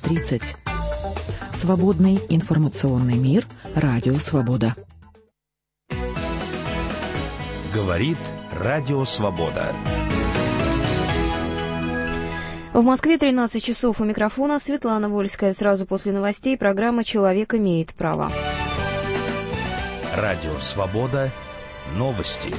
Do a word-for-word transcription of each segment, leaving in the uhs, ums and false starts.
тридцать. Свободный информационный мир. Радио Свобода. Говорит Радио Свобода. В Москве тринадцать часов. У микрофона Светлана Вольская. Сразу после новостей программа «Человек имеет право». Радио Свобода. Новости.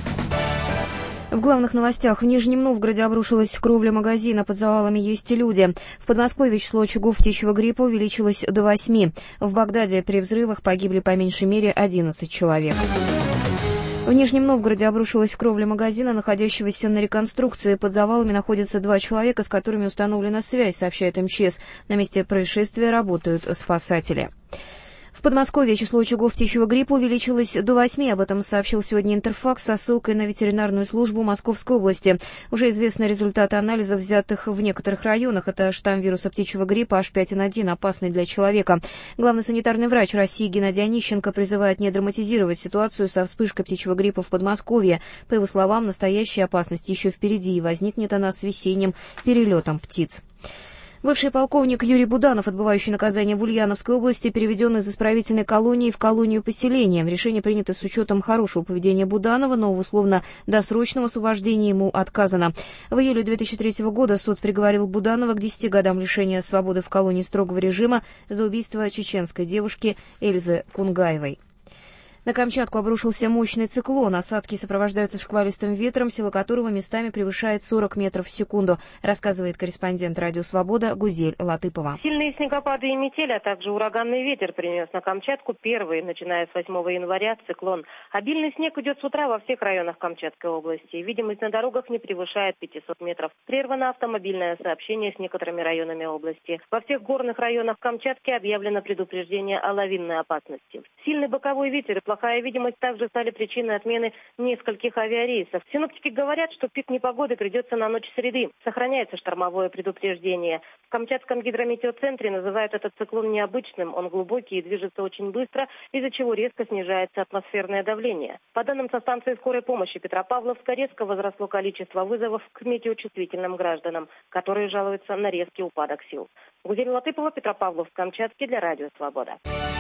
В главных новостях. В Нижнем Новгороде обрушилась кровля магазина. Под завалами есть и люди. В Подмосковье число очагов птичьего гриппа увеличилось до восьми. В Багдаде при взрывах погибли по меньшей мере одиннадцать человек. В Нижнем Новгороде обрушилась кровля магазина, находящегося на реконструкции. Под завалами находятся два человека, с которыми установлена связь, сообщает эм че эс. На месте происшествия работают спасатели. В Подмосковье число очагов птичьего гриппа увеличилось до восьми. Об этом сообщил сегодня Интерфакс со ссылкой на ветеринарную службу Московской области. Уже известны результаты анализов, взятых в некоторых районах. Это штамм вируса птичьего гриппа эйч пять эн один, опасный для человека. Главный санитарный врач России Геннадий Онищенко призывает не драматизировать ситуацию со вспышкой птичьего гриппа в Подмосковье. По его словам, настоящая опасность еще впереди, и возникнет она с весенним перелетом птиц. Бывший полковник Юрий Буданов, отбывающий наказание в Ульяновской области, переведен из исправительной колонии в колонию поселения. Решение принято с учетом хорошего поведения Буданова, но в условно-досрочном освобождении ему отказано. В июле две тысячи третьего года суд приговорил Буданова к десяти годам лишения свободы в колонии строгого режима за убийство чеченской девушки Эльзы Кунгаевой. На Камчатку обрушился мощный циклон. Осадки сопровождаются шквалистым ветром, сила которого местами превышает сорок метров в секунду, рассказывает корреспондент «Радио Свобода» Гузель Латыпова. Сильные снегопады и метель, а также ураганный ветер принес на Камчатку первый, начиная с восьмого января, циклон. Обильный снег идет с утра во всех районах Камчатской области. Видимость на дорогах не превышает пятисот метров. Прервано автомобильное сообщение с некоторыми районами области. Во всех горных районах Камчатки объявлено предупреждение о лавинной опасности. Сильный боковой ветер и плохая видимость также стали причиной отмены нескольких авиарейсов. Синоптики говорят, что пик непогоды придется на ночь среды. Сохраняется штормовое предупреждение. В Камчатском гидрометеоцентре называют этот циклон необычным. Он глубокий и движется очень быстро, из-за чего резко снижается атмосферное давление. По данным со станции скорой помощи Петропавловска, резко возросло количество вызовов к метеочувствительным гражданам, которые жалуются на резкий упадок сил. Гузель Латыпова, Петропавловск-Камчатский для Радио Свобода.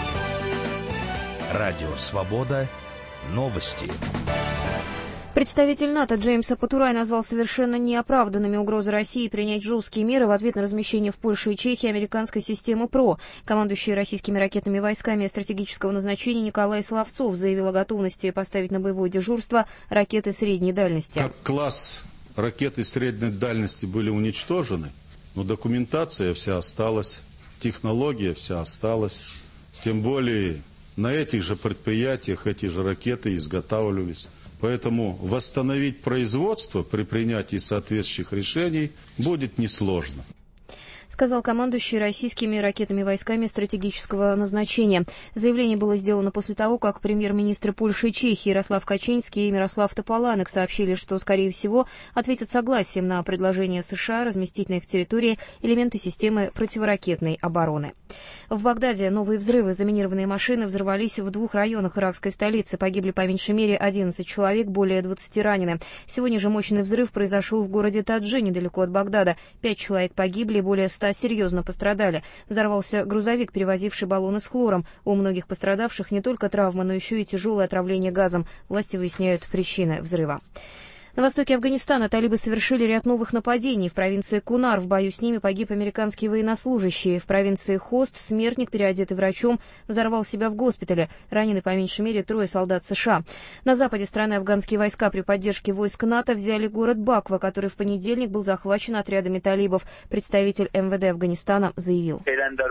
Радио Свобода. Новости. Представитель НАТО Джеймс Потурай назвал совершенно неоправданными угрозы России принять жесткие меры в ответ на размещение в Польше и Чехии американской системы ПРО. Командующий российскими ракетными войсками стратегического назначения Николай Соловцов заявил о готовности поставить на боевое дежурство ракеты средней дальности. Как класс ракеты средней дальности были уничтожены, но документация вся осталась, технология вся осталась, тем более на этих же предприятиях эти же ракеты изготавливались. Поэтому восстановить производство при принятии соответствующих решений будет несложно, сказал командующий российскими ракетными войсками стратегического назначения. Заявление было сделано после того, как премьер-министры Польши и Чехии Ярослав Качинский и Мирослав Тополанек сообщили, что, скорее всего, ответят согласием на предложение США разместить на их территории элементы системы противоракетной обороны. В Багдаде новые взрывы. Заминированные машины взорвались в двух районах иракской столицы. Погибли по меньшей мере одиннадцать человек, более двадцати ранены. Сегодня же мощный взрыв произошел в городе Таджи, недалеко от Багдада. Пять человек погибли, более ста серьезно пострадали. Взорвался грузовик, перевозивший баллоны с хлором. У многих пострадавших не только травмы, но еще и тяжелое отравление газом. Власти выясняют причины взрыва. На востоке Афганистана талибы совершили ряд новых нападений. В провинции Кунар в бою с ними погиб американский военнослужащий. В провинции Хост смертник, переодетый врачом, взорвал себя в госпитале. Ранены по меньшей мере трое солдат США. На западе страны афганские войска при поддержке войск НАТО взяли город Баква, который в понедельник был захвачен отрядами талибов. Представитель эм вэ дэ Афганистана заявил: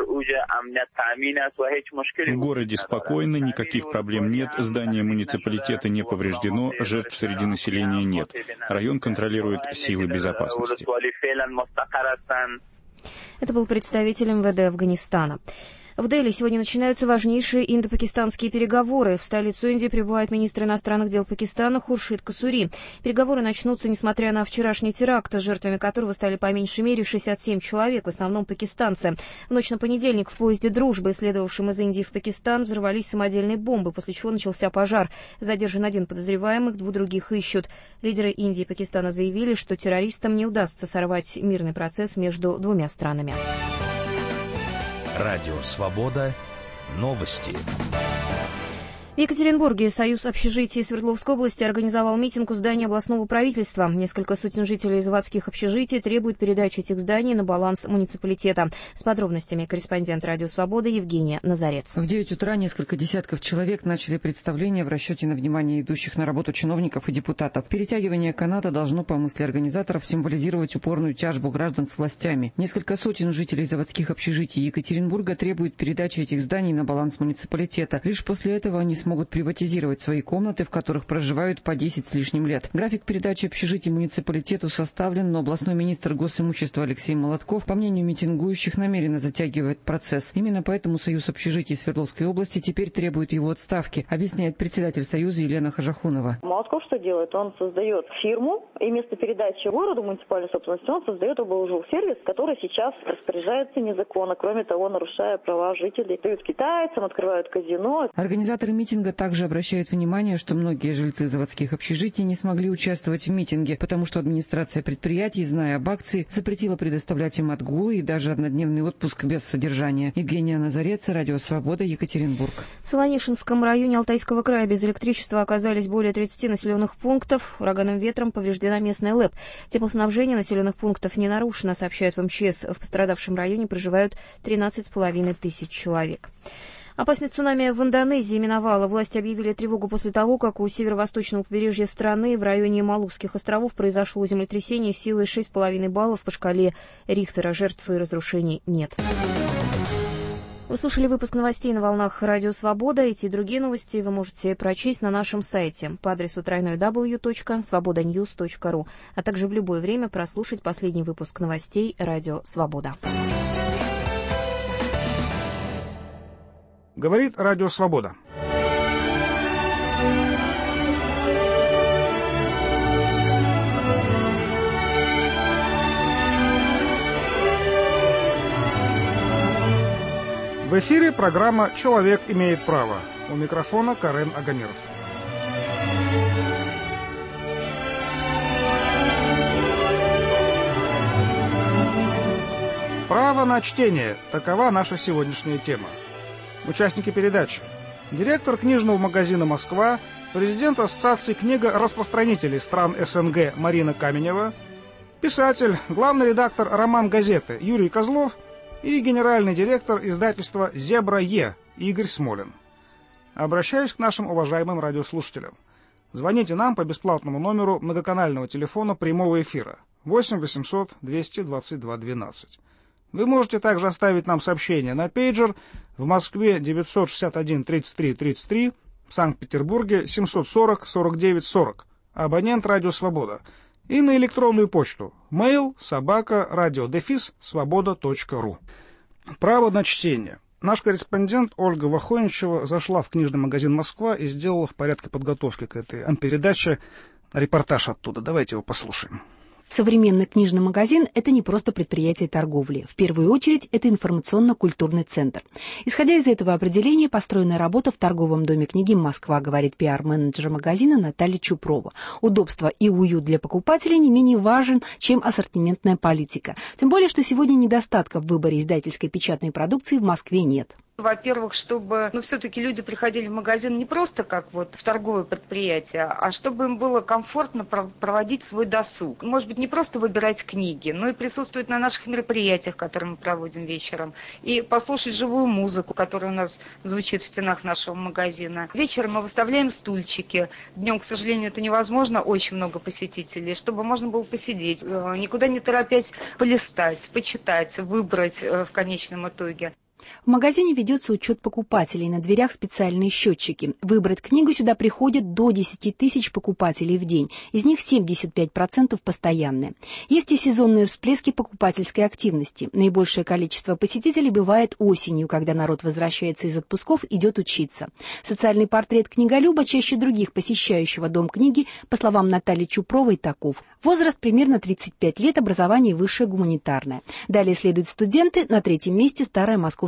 в городе спокойно, никаких проблем нет, здание муниципалитета не повреждено, жертв среди населения нет. Район контролирует силы безопасности. Это был представитель эм вэ дэ Афганистана. В Дели сегодня начинаются важнейшие индо-пакистанские переговоры. В столицу Индии прибывает министр иностранных дел Пакистана Хуршид Касури. Переговоры начнутся, несмотря на вчерашний теракт, жертвами которого стали по меньшей мере шестьдесят семь человек, в основном пакистанцы. В ночь на понедельник в поезде «Дружбы», следовавшем из Индии в Пакистан, взорвались самодельные бомбы, после чего начался пожар. Задержан один подозреваемых, двух других ищут. Лидеры Индии и Пакистана заявили, что террористам не удастся сорвать мирный процесс между двумя странами. Радио «Свобода». Новости. В Екатеринбурге Союз общежитий Свердловской области организовал митинг у здания областного правительства. Несколько сотен жителей заводских общежитий требуют передачи этих зданий на баланс муниципалитета. С подробностями корреспондент «Радио Свобода» Евгения Назарец. В девять утра несколько десятков человек начали представление в расчете на внимание идущих на работу чиновников и депутатов. Перетягивание каната должно, по мысли организаторов, символизировать упорную тяжбу граждан с властями. Несколько сотен жителей заводских общежитий Екатеринбурга требуют передачи этих зданий на баланс муниципалитета. Лишь после этого они смогут могут приватизировать свои комнаты, в которых проживают по десять с лишним лет. График передачи общежитий муниципалитету составлен, но областной министр госимущества Алексей Молотков, по мнению митингующих, намеренно затягивает процесс. Именно поэтому Союз общежитий Свердловской области теперь требует его отставки, объясняет председатель Союза Елена Хажахунова. Молотков что делает? Он создает фирму, и вместо передачи городу муниципальной собственности он создает облжилсервис, который сейчас распоряжается незаконно, кроме того, нарушая права жителей. Дают китайцам, открывают казино. Организаторы митинга также обращают внимание, что многие жильцы заводских общежитий не смогли участвовать в митинге, потому что администрация предприятий, зная об акции, запретила предоставлять им отгулы и даже однодневный отпуск без содержания. Евгения Назарец, Радио Свобода, Екатеринбург. В Солонишинском районе Алтайского края без электричества оказались более тридцати населенных пунктов. Ураганным ветром повреждена местная ЛЭП. Теплоснабжение населенных пунктов не нарушено, сообщают в МЧС. В пострадавшем районе проживают тринадцать с половиной тысяч человек. Опасность цунами в Индонезии миновала. Власти объявили тревогу после того, как у северо-восточного побережья страны в районе Малукских островов произошло землетрясение силой шесть с половиной баллов по шкале Рихтера. Жертв и разрушений нет. Вы слушали выпуск новостей на волнах Радио Свобода. Эти и другие новости вы можете прочесть на нашем сайте по адресу дабл ю дабл ю дабл ю точка свобода ньюс точка ру, а также в любое время прослушать последний выпуск новостей Радио Свобода. Говорит Радио Свобода. В эфире программа «Человек имеет право». У микрофона Карен Агамиров. Право на чтение – такова наша сегодняшняя тема. Участники передачи. Директор книжного магазина «Москва», президент Ассоциации книгораспространителей стран СНГ Марина Каменева, писатель, главный редактор «Роман-газеты» Юрий Козлов и генеральный директор издательства «Зебра-Е» Игорь Смолин. Обращаюсь к нашим уважаемым радиослушателям. Звоните нам по бесплатному номеру многоканального телефона прямого эфира восемь восемьсот двести двадцать два двенадцать. Вы можете также оставить нам сообщение на пейджер в Москве девятьсот шестьдесят один тридцать три тридцать три, в Санкт-Петербурге семьсот сорок сорок девять сорок, абонент Радио Свобода, и на электронную почту mail собака радиодефис свобода точка ру. Право на чтение. Наш корреспондент Ольга Вахоничева зашла в книжный магазин «Москва» и сделала в порядке подготовки к этой передаче репортаж оттуда. Давайте его послушаем. Современный книжный магазин – это не просто предприятие торговли. В первую очередь, это информационно-культурный центр. Исходя из этого определения, построена работа в торговом доме книги «Москва», говорит пиар-менеджер магазина Наталья Чупрова. Удобство и уют для покупателей не менее важен, чем ассортиментная политика. Тем более, что сегодня недостатков в выборе издательской печатной продукции в Москве нет. Во-первых, чтобы ну, все-таки люди приходили в магазин не просто как вот в торговое предприятие, а чтобы им было комфортно проводить свой досуг. Может быть, не просто выбирать книги, но и присутствовать на наших мероприятиях, которые мы проводим вечером, и послушать живую музыку, которая у нас звучит в стенах нашего магазина. Вечером мы выставляем стульчики. Днем, к сожалению, это невозможно, очень много посетителей, чтобы можно было посидеть, никуда не торопясь полистать, почитать, выбрать в конечном итоге. В магазине ведется учет покупателей, на дверях специальные счетчики. Выбрать книгу сюда приходят до десяти тысяч покупателей в день, из них семьдесят пять процентов постоянные. Есть и сезонные всплески покупательской активности. Наибольшее количество посетителей бывает осенью, когда народ возвращается из отпусков, идет учиться. Социальный портрет книголюба чаще других посещающего дом книги, по словам Натальи Чупровой, таков. Возраст примерно тридцать пять лет, образование высшее гуманитарное. Далее следуют студенты, на третьем месте старая московская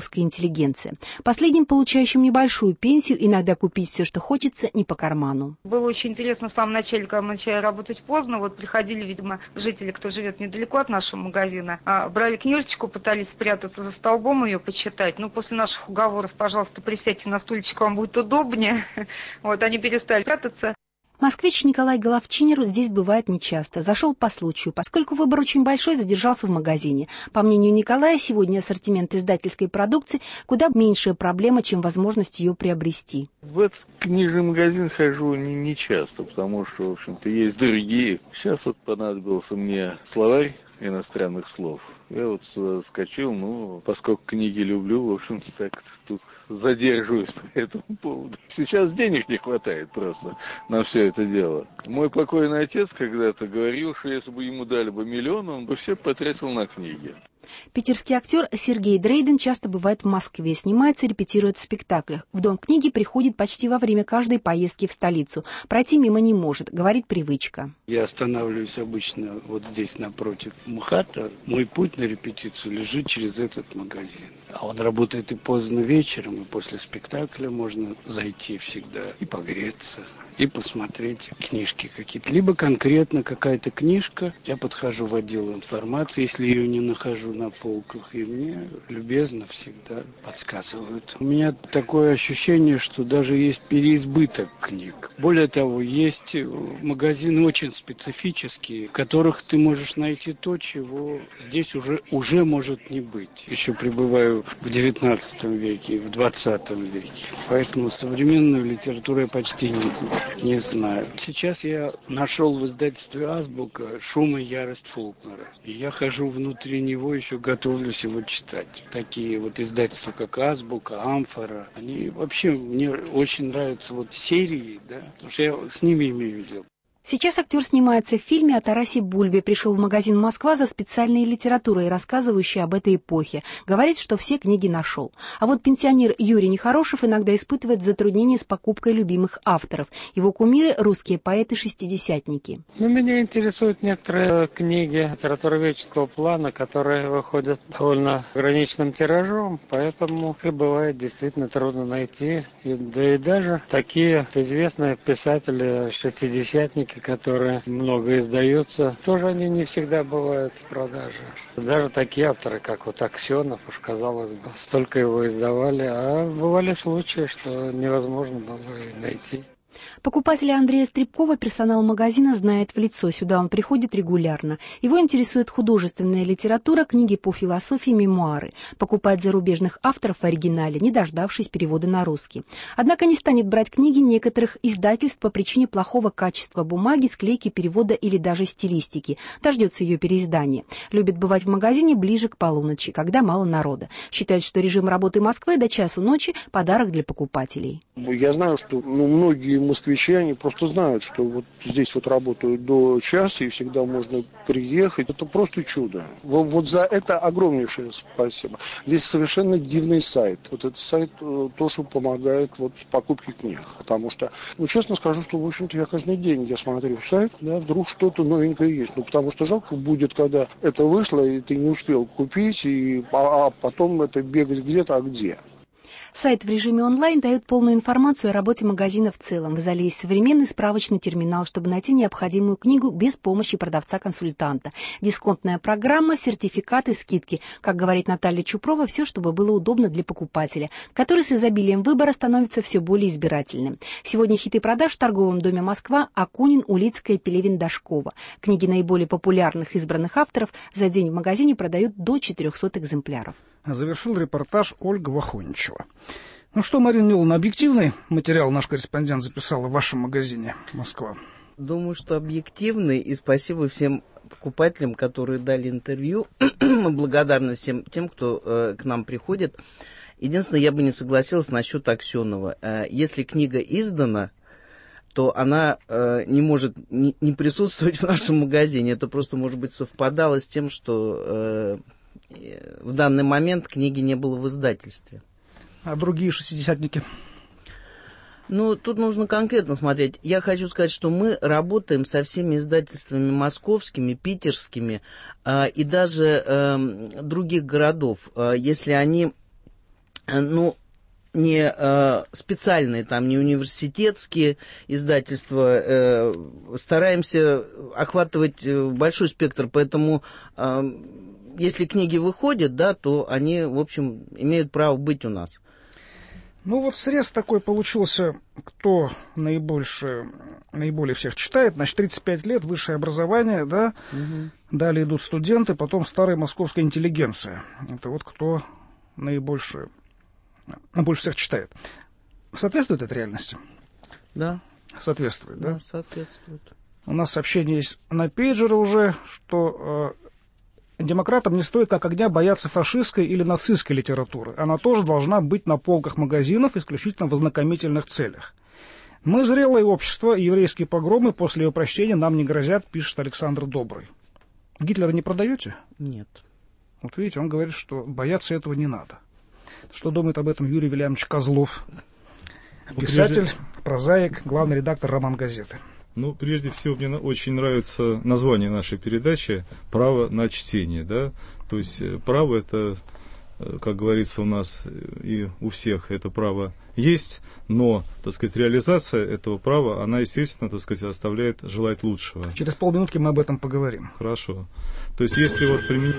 московская интеллигенция. Последним, получающим небольшую пенсию, иногда купить все, что хочется, не по карману. Было очень интересно в самом начале, когда мы начали работать поздно, вот приходили, видимо, жители, кто живет недалеко от нашего магазина, брали книжечку, пытались спрятаться за столбом, ее почитать. Ну, после наших уговоров, пожалуйста, присядьте на стульчик, вам будет удобнее. Вот, они перестали прятаться. Москвич Николай Головчинер здесь бывает нечасто. Зашел по случаю. Поскольку выбор очень большой, задержался в магазине. По мнению Николая, сегодня ассортимент издательской продукции куда меньшая проблема, чем возможность ее приобрести. В этот книжный магазин хожу не, не часто, потому что, в общем-то, есть другие. Сейчас вот понадобился мне словарь иностранных слов. Я вот сюда скачал, ну, поскольку книги люблю, в общем-то, так тут задерживаюсь по этому поводу. Сейчас денег не хватает просто на все это дело. Мой покойный отец когда-то говорил, что если бы ему дали бы миллион, он бы все потратил на книги. Питерский актер Сергей Дрейден часто бывает в Москве, снимается и репетирует в спектаклях. В Дом книги приходит почти во время каждой поездки в столицу. Пройти мимо не может, говорит привычка. Я останавливаюсь обычно вот здесь напротив МХАТа. Мой путь на репетицию лежит через этот магазин. А он работает и поздно вечером, и после спектакля можно зайти всегда и погреться, и посмотреть книжки какие-то. Либо конкретно какая-то книжка, я подхожу в отдел информации, если ее не нахожу на полках, и мне любезно всегда подсказывают. У меня такое ощущение, что даже есть переизбыток книг. Более того, есть магазины очень специфические, в которых ты можешь найти то, чего здесь уже, уже может не быть. Еще пребываю в девятнадцатом веке, в двадцатом веке. Поэтому современную литературу я почти не, не знаю. Сейчас я нашел в издательстве «Азбука» «Шум и ярость» Фолкнера. И я хожу внутри него, еще готовлюсь его читать. Такие вот издательства, как «Азбука», «Амфора», они вообще мне очень нравятся вот серии, да, потому что я с ними имею дело. Сейчас актер снимается в фильме о Тарасе Бульбе. Пришел в магазин «Москва» за специальной литературой, рассказывающей об этой эпохе. Говорит, что все книги нашел. А вот пенсионер Юрий Нехорошев иногда испытывает затруднения с покупкой любимых авторов. Его кумиры – русские поэты-шестидесятники. Ну, меня интересуют некоторые книги литературоведческого плана, которые выходят довольно ограниченным тиражом, поэтому их бывает действительно трудно найти. И, да и даже такие известные писатели-шестидесятники, которые много издаются, тоже они не всегда бывают в продаже. Даже такие авторы, как вот Аксенов, уж казалось бы, столько его издавали, а бывали случаи, что невозможно было и найти. Покупателя Андрея Стребкова персонал магазина знает в лицо. Сюда он приходит регулярно. Его интересует художественная литература, книги по философии, мемуары. Покупает зарубежных авторов в оригинале, не дождавшись перевода на русский. Однако не станет брать книги некоторых издательств по причине плохого качества бумаги, склейки, перевода или даже стилистики. Дождется ее переиздания. Любит бывать в магазине ближе к полуночи, когда мало народа. Считает, что режим работы Москвы до часу ночи – подарок для покупателей. Я знаю, что ну, многие москвичи, они просто знают, что вот здесь вот работают до часа, и всегда можно приехать. Это просто чудо. Вот, вот за это огромнейшее спасибо. Здесь совершенно дивный сайт. Вот этот сайт тоже помогает вот в покупке книг. Потому что, ну, честно скажу, что, в общем-то, я каждый день, я смотрю сайт, да, вдруг что-то новенькое есть. Ну, потому что жалко будет, когда это вышло, и ты не успел купить, и, а, а потом это бегать где-то, а где. Сайт в режиме онлайн дает полную информацию о работе магазина в целом. В зале есть современный справочный терминал, чтобы найти необходимую книгу без помощи продавца-консультанта. Дисконтная программа, сертификаты, скидки. Как говорит Наталья Чупрова, все, чтобы было удобно для покупателя, который с изобилием выбора становится все более избирательным. Сегодня хиты продаж в торговом доме «Москва» Акунин, Улицкая, Пелевин, Дашкова. Книги наиболее популярных избранных авторов за день в магазине продают до четырехсот экземпляров. Завершил репортаж Ольга Вахоничева. Ну что, Марина Миловна, объективный материал наш корреспондент записала в вашем магазине «Москва»? Думаю, что объективный, и спасибо всем покупателям, которые дали интервью. Мы благодарны всем тем, кто э, к нам приходит. Единственное, я бы не согласилась насчет Аксенова. Э, если книга издана, то она э, не может не, не присутствовать в нашем магазине. Это просто, может быть, совпадало с тем, что... Э, в данный момент книги не было в издательстве. А другие шестидесятники? Ну, тут нужно конкретно смотреть. Я хочу сказать, что мы работаем со всеми издательствами московскими, питерскими э, и даже э, других городов. Э, если они ну, не э, специальные, там, не университетские издательства. Э, стараемся охватывать большой спектр, поэтому э, если книги выходят, да, то они, в общем, имеют право быть у нас. Ну вот срез такой получился, кто наибольше, наиболее всех читает. Значит, тридцать пять лет, высшее образование, да, угу. Далее идут студенты, потом старая московская интеллигенция. Это вот кто наибольше... больше всех читает. Соответствует это реальности? Да. Соответствует, да? Да, соответствует. У нас сообщение есть на пейджере уже, что э, демократам не стоит как огня бояться фашистской или нацистской литературы. Она тоже должна быть на полках магазинов исключительно в ознакомительных целях. Мы зрелое общество, и еврейские погромы после ее прочтения нам не грозят, пишет Александр Добрый. Гитлера не продаете? Нет. Вот видите, он говорит, что бояться этого не надо. Что думает об этом Юрий Вильямович Козлов? Писатель, прозаик, главный редактор «Роман-газеты». Ну, прежде всего, мне очень нравится название нашей передачи «Право на чтение». Да? То есть право это, как говорится у нас и у всех, это право есть, но, так сказать, реализация этого права, она, естественно, так сказать, оставляет желать лучшего. Через полминутки мы об этом поговорим. Хорошо. То есть, если вот применить...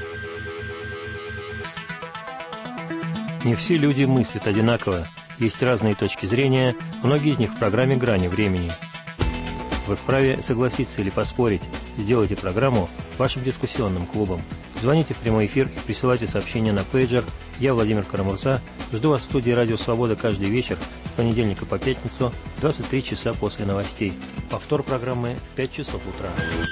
Не все люди мыслят одинаково. Есть разные точки зрения, многие из них в программе «Грани времени». Вы вправе согласиться или поспорить. Сделайте программу вашим дискуссионным клубом. Звоните в прямой эфир и присылайте сообщения на пейджер. Я, Владимир Карамурса, жду вас в студии «Радио Свобода» каждый вечер с понедельника по пятницу, двадцать три часа после новостей. Повтор программы в пять часов утра.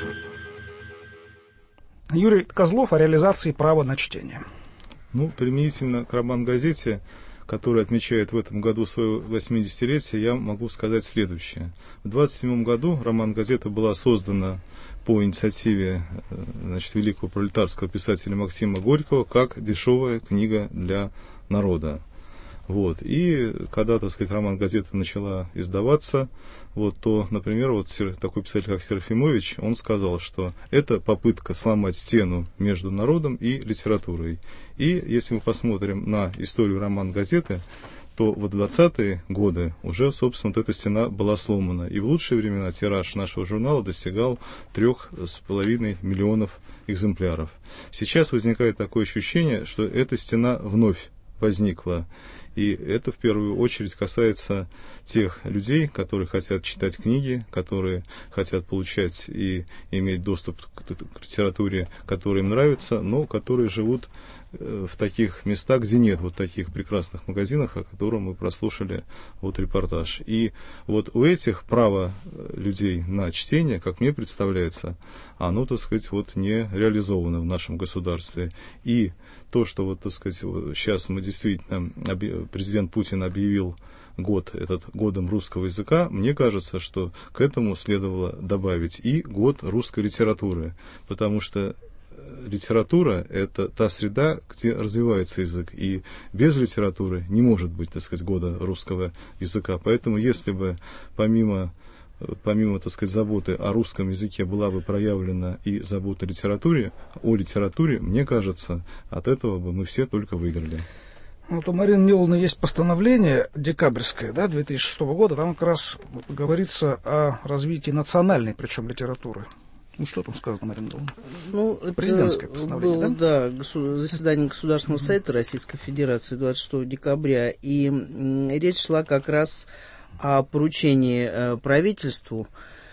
Юрий Козлов о реализации права на чтение. Ну, применительно к «Роман-газете», который отмечает в этом году свое восьмидесятилетие, я могу сказать следующее. В двадцать седьмом году «Роман-газета» была создана по инициативе, значит, великого пролетарского писателя Максима Горького как дешевая книга для народа. Вот. И когда, так сказать, «Роман-газета» начала издаваться, вот, то, например, вот такой писатель, как Серафимович, он сказал, что это попытка сломать стену между народом и литературой. И если мы посмотрим на историю «Роман-газеты», то в двадцатые годы уже, собственно, вот эта стена была сломана. И в лучшие времена тираж нашего журнала достигал трех с половиной миллионов экземпляров. Сейчас возникает такое ощущение, что эта стена вновь возникла. И это в первую очередь касается тех людей, которые хотят читать книги, которые хотят получать и иметь доступ к, к литературе, которая им нравится, но которые живут в таких местах, где нет вот таких прекрасных магазинов, о которых мы прослушали вот репортаж. И вот у этих право людей на чтение, как мне представляется, оно, так сказать, вот не реализовано в нашем государстве. И то, что вот, так сказать, вот сейчас мы действительно, президент Путин объявил год этот годом русского языка, мне кажется, что к этому следовало добавить и год русской литературы, потому что литература – это та среда, где развивается язык, и без литературы не может быть, так сказать, года русского языка. Поэтому, если бы помимо, помимо, так сказать, заботы о русском языке была бы проявлена и забота о литературе, о литературе, мне кажется, от этого бы мы все только выиграли. Вот у Марины Ниловны есть постановление декабрьское, да, две тысячи шестого года, там как раз говорится о развитии национальной, причем, литературы. Ну, что там сказано, Марина Ниловна? Ну, президентское постановление, было, да? Да, заседание Государственного совета Российской Федерации двадцать шестого декабря, и м, речь шла как раз о поручении э, правительству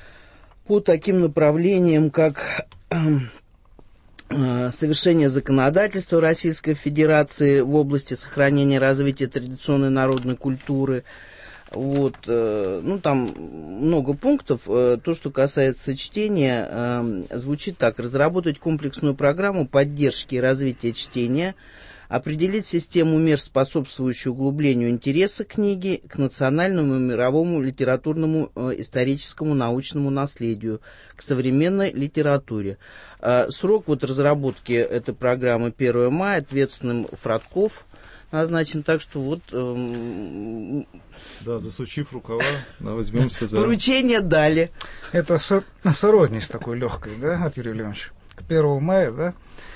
по таким направлениям, как совершение законодательства Российской Федерации в области сохранения и развития традиционной народной культуры. Вот, ну, там много пунктов. То, что касается чтения, звучит так. Разработать комплексную программу поддержки и развития чтения, определить систему мер, способствующую углублению интереса книги к национальному и мировому литературному, историческому, научному наследию, к современной литературе. Срок вот разработки этой программы первого мая, ответственным Фродков назначен, так что вот... Эм... Да, засучив рукава, да, возьмемся за... Поручение дали. Это со- сородность такой легкой, да, от Юрия Леоновича. К первому мая, да?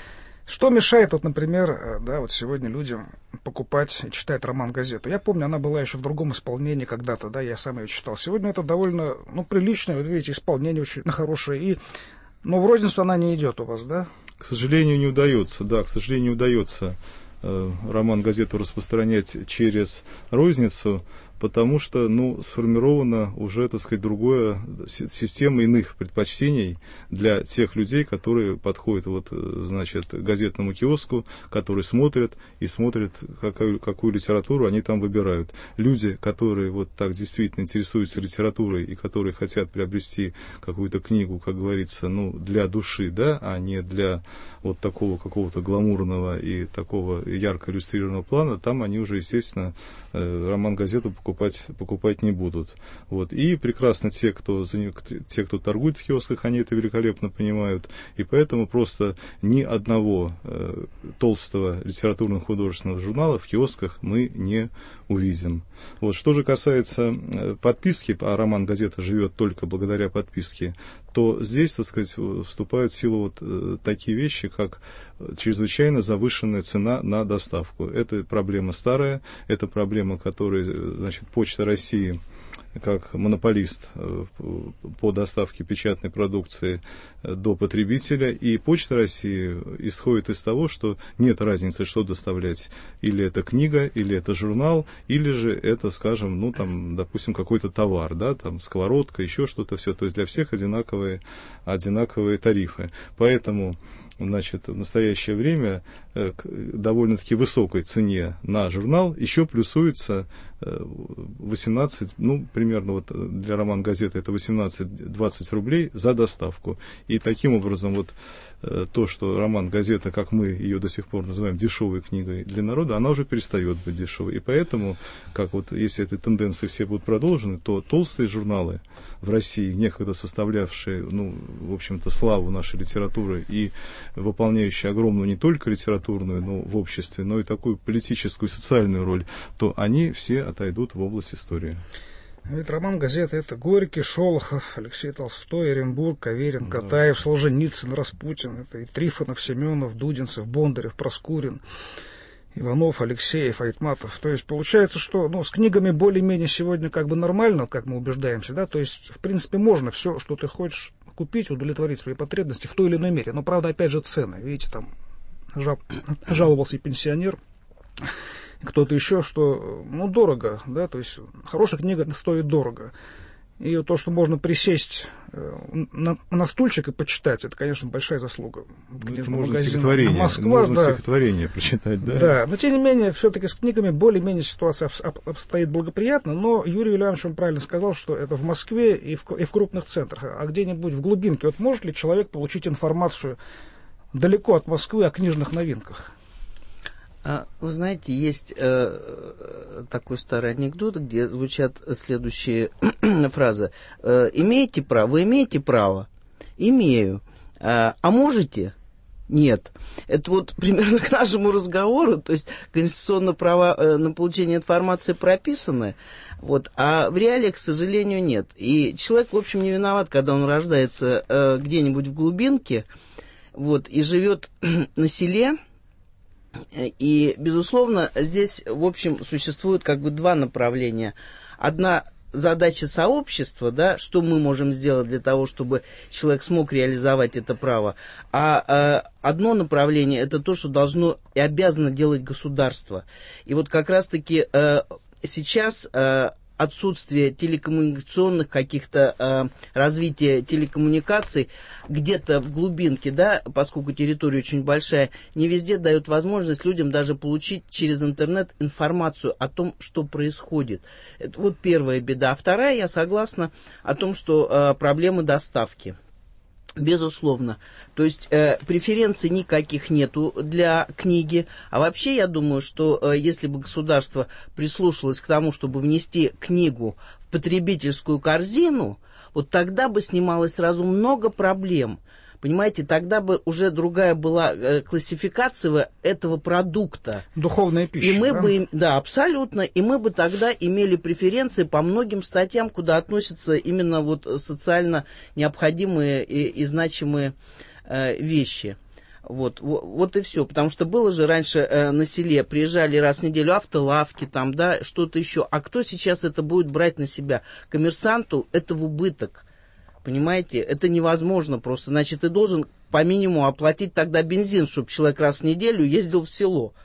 Что мешает, вот, например, да, вот сегодня людям покупать и читать роман-газету? Я помню, она была еще в другом исполнении когда-то, да, я сам ее читал. Сегодня это довольно, ну, приличное, вот видите, исполнение очень хорошее, и, но в розницу она не идет у вас, да? К сожалению, не удается, да, к сожалению, не удается э, роман-газету распространять через розницу, потому что, ну, сформирована уже, так сказать, другая система иных предпочтений для тех людей, которые подходят вот, значит, к газетному киоску, которые смотрят и смотрят, какую, какую литературу они там выбирают. Люди, которые вот так действительно интересуются литературой и которые хотят приобрести какую-то книгу, как говорится, ну, для души, да, а не для вот такого какого-то гламурного и такого ярко иллюстрированного плана, там они уже, естественно, роман-газету покупают. Покупать, покупать не будут. Вот. И прекрасно те кто, те, кто торгует в киосках, они это великолепно понимают. И поэтому просто ни одного э, толстого литературно-художественного журнала в киосках мы не увидим. Вот. Что же касается э, подписки, а роман-газета живет только благодаря подписке, то здесь, так сказать, вступают в силу вот э, такие вещи, как чрезвычайно завышенная цена на доставку. Это проблема старая, это проблема, которую, значит, Почта России, как монополист по доставке печатной продукции до потребителя. И Почта России исходит из того, что нет разницы, что доставлять. Или это книга, или это журнал, или же это, скажем, ну, там, допустим, какой-то товар, да, там, сковородка, еще что-то, все. То есть для всех одинаковые, одинаковые тарифы. Поэтому, значит, в настоящее время к довольно-таки высокой цене на журнал еще плюсуется восемнадцать, ну, примерно вот для роман-газеты это восемнадцать-двадцать рублей за доставку. И таким образом вот то, что роман-газета, как мы ее до сих пор называем дешевой книгой для народа, она уже перестает быть дешевой. И поэтому, как вот, если эти тенденции все будут продолжены, то толстые журналы в России, некогда составлявшие, ну, в общем-то, славу нашей литературы и выполняющие огромную не только литературную, но в обществе, но и такую политическую и социальную роль, то они все отойдут в область истории. Ведь роман-газета — это Горький, Шолохов, Алексей Толстой, Оренбург, Каверин, да. Катаев, Солженицын, Распутин. Это и Трифонов, Семенов, Дудинцев, Бондарев, Проскурин, Иванов, Алексеев, Айтматов. То есть получается, что, ну, с книгами более-менее сегодня как бы нормально, как мы убеждаемся, да, то есть, в принципе, можно все, что ты хочешь купить, удовлетворить свои потребности в той или иной мере. Но, правда, опять же, цены. Видите, там жал, жаловался и пенсионер, кто-то еще, что, ну, дорого, да, то есть хорошая книга стоит дорого. И то, что можно присесть на, на стульчик и почитать, это, конечно, большая заслуга. Можно стихотворение, Москва, можно да. стихотворение прочитать, да? Да, но, тем не менее, все-таки с книгами более-менее ситуация обстоит благоприятно, но Юрий Ильянович, он правильно сказал, что это в Москве и в, и в крупных центрах, а где-нибудь в глубинке. Вот может ли человек получить информацию далеко от Москвы о книжных новинках? Вы знаете, есть э, такой старый анекдот, где звучат следующие фразы. Э, имеете право? Вы имеете право? Имею. А, а можете? Нет. Это вот примерно к нашему разговору, то есть конституционные права э, на получение информации прописаны, вот, а в реалиях, к сожалению, нет. И человек, в общем, не виноват, когда он рождается э, где-нибудь в глубинке, вот, и живет на селе. И, безусловно, здесь, в общем, существует как бы два направления. Одна задача сообщества, да, что мы можем сделать для того, чтобы человек смог реализовать это право. А э, одно направление – это то, что должно и обязано делать государство. И вот как раз-таки э, сейчас э, отсутствие телекоммуникационных каких-то э, развития телекоммуникаций где-то в глубинке, да, поскольку территория очень большая, не везде дает возможность людям даже получить через интернет информацию о том, что происходит. Это вот первая беда. А вторая, я согласна о том, что э, проблемы доставки. Безусловно. То есть э, преференций никаких нету для книги. А вообще я думаю, что э, если бы государство прислушалось к тому, чтобы внести книгу в потребительскую корзину, вот тогда бы снималось сразу много проблем. Понимаете, тогда бы уже другая была э, классификация этого продукта. Духовная пища, и мы да? бы, да, абсолютно. И мы бы тогда имели преференции по многим статьям, куда относятся именно вот социально необходимые и, и значимые э, вещи. Вот, вот, вот и все. Потому что было же раньше э, на селе, приезжали раз в неделю автолавки, там, да, что-то еще. А кто сейчас это будет брать на себя? Коммерсанту это в убыток. Понимаете? Это невозможно просто. Значит, ты должен по минимуму оплатить тогда бензин, чтобы человек раз в неделю ездил в село.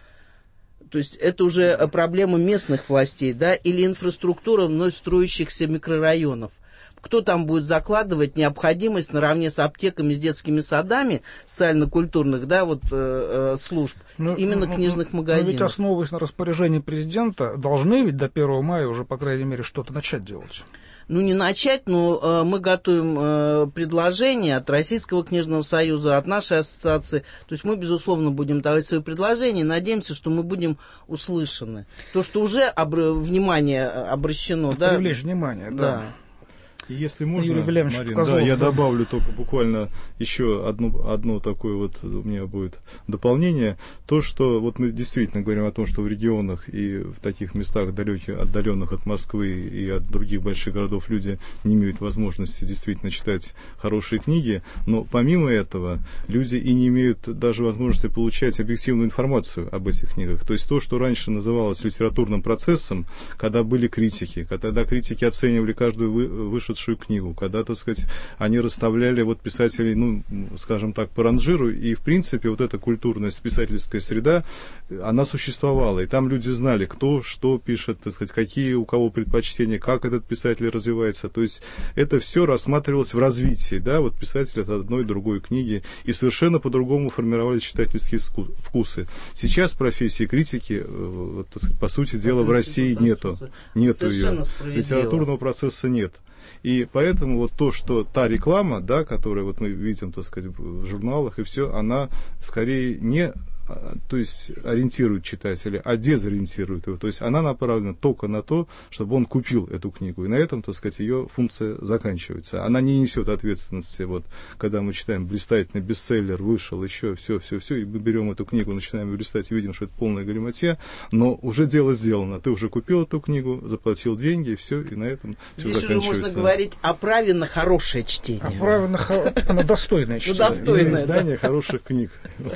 То есть это уже проблема местных властей, да, или инфраструктура вновь строящихся микрорайонов. Кто там будет закладывать необходимость наравне с аптеками, с детскими садами, социально-культурных, да, вот, э, служб, ну, именно ну, книжных магазинов? Но ведь, основываясь на распоряжении президента, должны ведь до первого мая уже, по крайней мере, что-то начать делать. Ну, не начать, но э, мы готовим э, предложения от Российского книжного союза, от нашей ассоциации. То есть мы, безусловно, будем давать свои предложения и надеемся, что мы будем услышаны. То, что уже обр- внимание обращено, да? Привлечь внимание, да. да. Если можно, Марин, да, я добавлю только буквально еще одно, одно такое вот у меня будет дополнение. То, что вот мы действительно говорим о том, что в регионах и в таких местах далеких, отдаленных от Москвы и от других больших городов люди не имеют возможности действительно читать хорошие книги, но помимо этого люди и не имеют даже возможности получать объективную информацию об этих книгах. То есть то, что раньше называлось литературным процессом, когда были критики, когда критики оценивали каждую вышедшую книгу, когда, так сказать, они расставляли вот писателей, ну, скажем так, по ранжиру, и, в принципе, вот эта культурная писательская среда, она существовала, и там люди знали, кто что пишет, так сказать, какие у кого предпочтения, как этот писатель развивается, то есть это все рассматривалось в развитии, да, вот писатель от одной другой книги, и совершенно по-другому формировались читательские вкусы. Сейчас профессии критики, вот, так сказать, по сути дела, в России нету, нету ее, литературного процесса нет. И поэтому вот то, что та реклама, да, которую вот мы видим, так сказать, в журналах и все, она скорее не, то есть ориентирует читателя, а дезориентирует его. То есть она направлена только на то, чтобы он купил эту книгу. И на этом, так сказать, ее функция заканчивается. Она не несет ответственности. Вот, когда мы читаем блистательный бестселлер, вышел еще, все, все, все, и мы берем эту книгу, начинаем ее листать и видим, что это полная галиматья, но уже дело сделано. Ты уже купил эту книгу, заплатил деньги, и все, и на этом все здесь заканчивается. Здесь уже можно говорить о праве на хорошее чтение. О праве на достойное чтение. Издание хороших книг.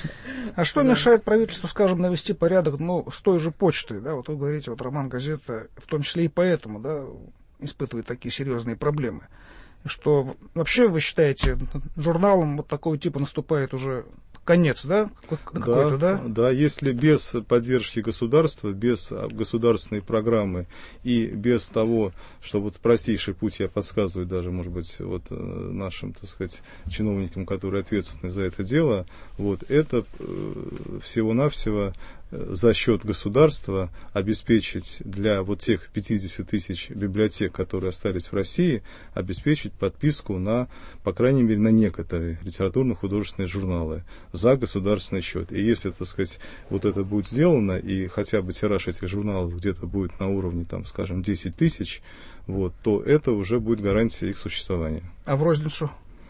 А что мешает правительству, скажем, навести порядок, ну, с той же почтой, да, вот вы говорите, вот Роман Газета, в том числе и поэтому, да, испытывает такие серьезные проблемы. Что вообще, вы считаете, журналам вот такого типа наступает уже конец, да? Да, да? Да, если без поддержки государства, без государственной программы и без того, что вот простейший путь я подсказываю даже, может быть, вот нашим, так сказать, чиновникам, которые ответственны за это дело, вот это всего-навсего за счет государства обеспечить для вот тех пятидесяти тысяч библиотек, которые остались в России, обеспечить подписку на, по крайней мере, на некоторые литературно-художественные журналы за государственный счет. И если, так сказать, вот это будет сделано, и хотя бы тираж этих журналов где-то будет на уровне, там, скажем, десять тысяч, вот, то это уже будет гарантия их существования. А в розницу?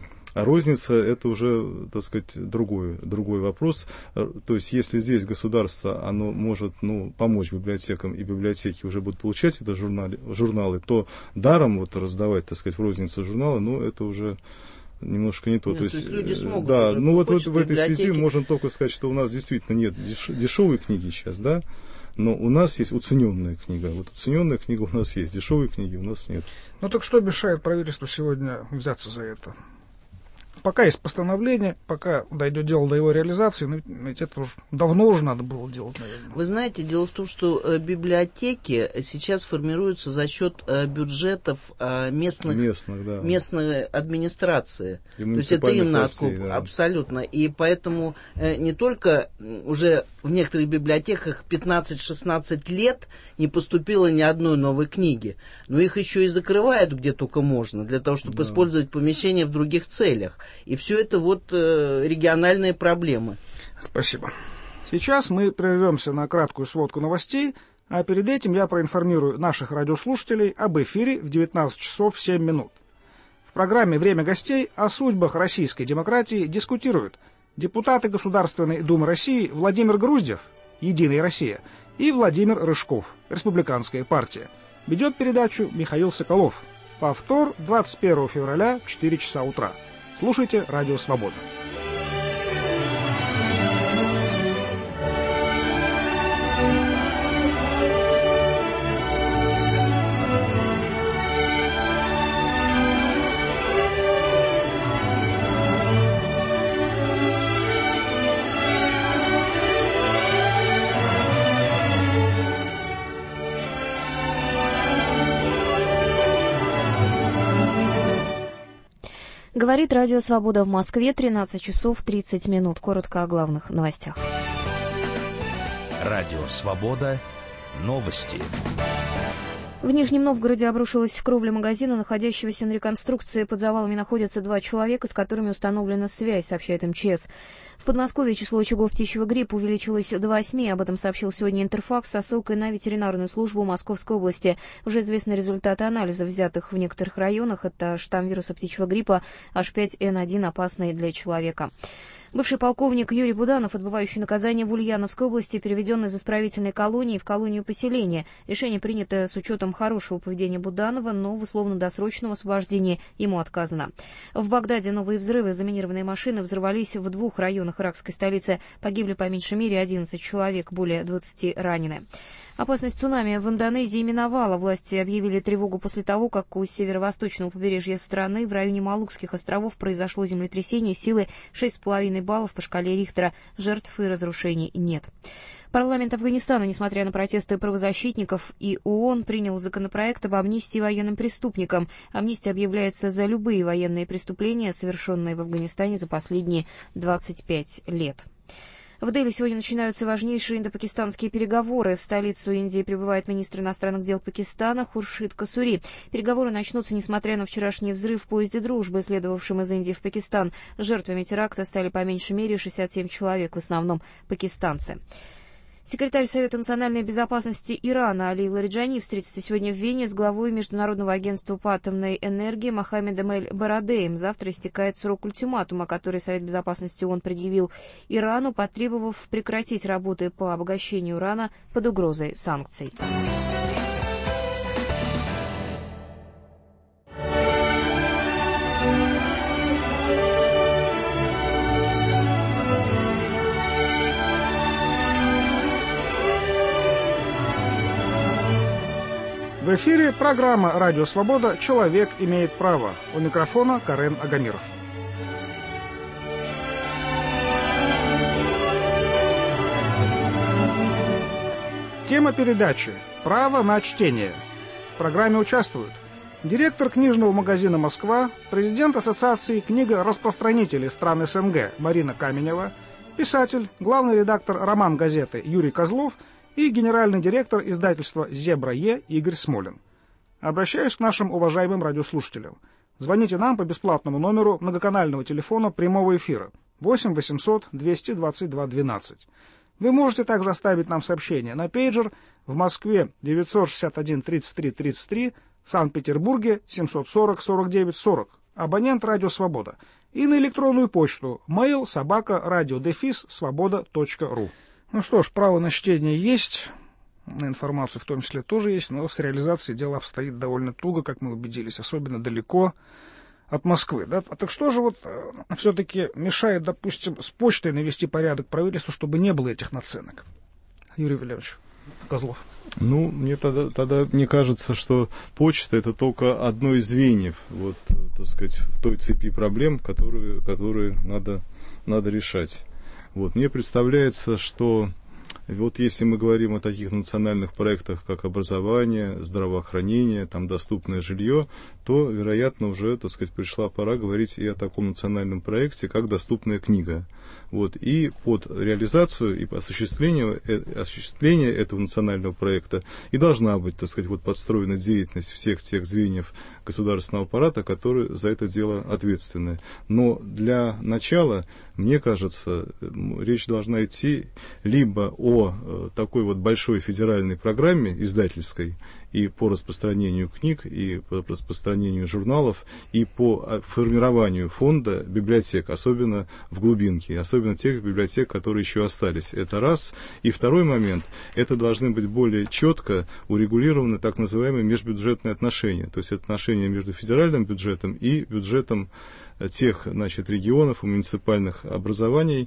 А розница — это уже, так сказать, другой, другой вопрос. То есть, если здесь государство, оно может, ну, помочь библиотекам, и библиотеки уже будут получать это журналы, журналы, то даром вот раздавать, так сказать, в розницу журналы, ну, это уже немножко не то. Нет, то есть, то есть люди смогут да, уже ну вот, вот в этой библиотеки. связи можно только сказать, что у нас действительно нет деш, дешевой книги сейчас, да, но у нас есть уцененная книга. Вот уцененная книга у нас есть, дешевой книги у нас нет. Ну так что мешает правительству сегодня взяться за это? Пока есть постановление, пока дойдет дело до его реализации, но ведь это уже давно уже надо было делать, наверное. Вы знаете, дело в том, что э, библиотеки сейчас формируются за счет э, бюджетов э, местных, местных да. местной администрации. То есть это им на откуп, да. Абсолютно. И поэтому э, не только уже в некоторых библиотеках пятнадцать-шестнадцать лет не поступило ни одной новой книги, но их еще и закрывают где только можно, для того, чтобы да. использовать помещения в других целях. И все это вот э, региональные проблемы. Спасибо. Сейчас мы прервемся на краткую сводку новостей, а перед этим я проинформирую наших радиослушателей об эфире в девятнадцать часов семь минут. В программе «Время гостей» о судьбах российской демократии дискутируют депутаты Государственной Думы России Владимир Груздев, «Единая Россия», и Владимир Рыжков, Республиканская партия. Ведет передачу Михаил Соколов. Повтор двадцать первого февраля в четыре часа утра. Слушайте «Радио Свобода». Говорит Радио Свобода в Москве, тринадцать часов тридцать минут. Коротко о главных новостях. Радио Свобода. Новости. В Нижнем Новгороде обрушилась кровля магазина, находящегося на реконструкции. Под завалами находятся два человека, с которыми установлена связь, сообщает эм че эс. В Подмосковье число очагов птичьего гриппа увеличилось до восьми. Об этом сообщил сегодня Интерфакс со ссылкой на ветеринарную службу Московской области. Уже известны результаты анализов, взятых в некоторых районах. Это штамм вируса птичьего гриппа эйч пять эн один, опасный для человека. Бывший полковник Юрий Буданов, отбывающий наказание в Ульяновской области, переведен из исправительной колонии в колонию поселения. Решение принято с учетом хорошего поведения Буданова, но в условно-досрочном освобождении ему отказано. В Багдаде новые взрывы. Заминированные машины взорвались в двух районах иракской столицы. Погибли по меньшей мере одиннадцать человек, более двадцати ранены. Опасность цунами в Индонезии миновала. Власти объявили тревогу после того, как у северо-восточного побережья страны в районе Малукских островов произошло землетрясение силы шесть с половиной баллов по шкале Рихтера. Жертв и разрушений нет. Парламент Афганистана, несмотря на протесты правозащитников и ООН, принял законопроект об амнистии военным преступникам. Амнистия объявляется за любые военные преступления, совершенные в Афганистане за последние двадцать пять лет. В Дели сегодня начинаются важнейшие индопакистанские переговоры. В столицу Индии прибывает министр иностранных дел Пакистана Хуршид Касури. Переговоры начнутся, несмотря на вчерашний взрыв в поезде «Дружбы», следовавшем из Индии в Пакистан. Жертвами теракта стали по меньшей мере шестьдесят семь человек, в основном пакистанцы. Секретарь Совета национальной безопасности Ирана Али Лариджани встретится сегодня в Вене с главой Международного агентства по атомной энергии Мохаммедом Эль-Барадеем. Завтра истекает срок ультиматума, который Совет безопасности ООН предъявил Ирану, потребовав прекратить работы по обогащению урана под угрозой санкций. В эфире программа «Радио Свобода. Человек имеет право». У микрофона Карен Агамиров. Тема передачи «Право на чтение». В программе участвуют директор книжного магазина «Москва», президент Ассоциации книгораспространителей стран СНГ Марина Каменева, писатель, главный редактор роман-газеты Юрий Козлов и генеральный директор издательства «Зебра-Е» Игорь Смолин. Обращаюсь к нашим уважаемым радиослушателям. Звоните нам по бесплатному номеру многоканального телефона прямого эфира восемь восемьсот двести двадцать два двенадцать. Вы можете также оставить нам сообщение на пейджер в Москве девятьсот шестьдесят один тридцать три тридцать три, в Санкт-Петербурге семьсот сорок сорок девять сорок, абонент «Радио Свобода», и на электронную почту mail собака радиодефис свобода точка ру. Ну что ж, право на чтение есть, на информацию в том числе тоже есть, но с реализацией дело обстоит довольно туго, как мы убедились, особенно далеко от Москвы. Да? А так что же вот все-таки мешает, допустим, с почтой навести порядок правительству, чтобы не было этих наценок? Юрий Валерьевич Козлов. Ну, мне тогда, тогда мне кажется, что почта — это только одно из звеньев, вот, так сказать, в той цепи проблем, которые, которые надо, надо решать. Вот, мне представляется, что вот если мы говорим о таких национальных проектах, как образование, здравоохранение, там доступное жилье, то, вероятно, уже, так сказать, пришла пора говорить и о таком национальном проекте, как доступная книга. Вот, и под реализацию и осуществление, осуществление этого национального проекта и должна быть, так сказать, вот подстроена деятельность всех тех звеньев государственного аппарата, которые за это дело ответственны. Но для начала, мне кажется, речь должна идти либо о такой вот большой федеральной программе издательской, и по распространению книг, и по распространению журналов, и по формированию фонда библиотек, особенно в глубинке, особенно тех библиотек, которые еще остались. Это раз. И второй момент, это должны быть более четко урегулированы так называемые межбюджетные отношения, то есть отношения между федеральным бюджетом и бюджетом тех, значит, регионов и муниципальных образований,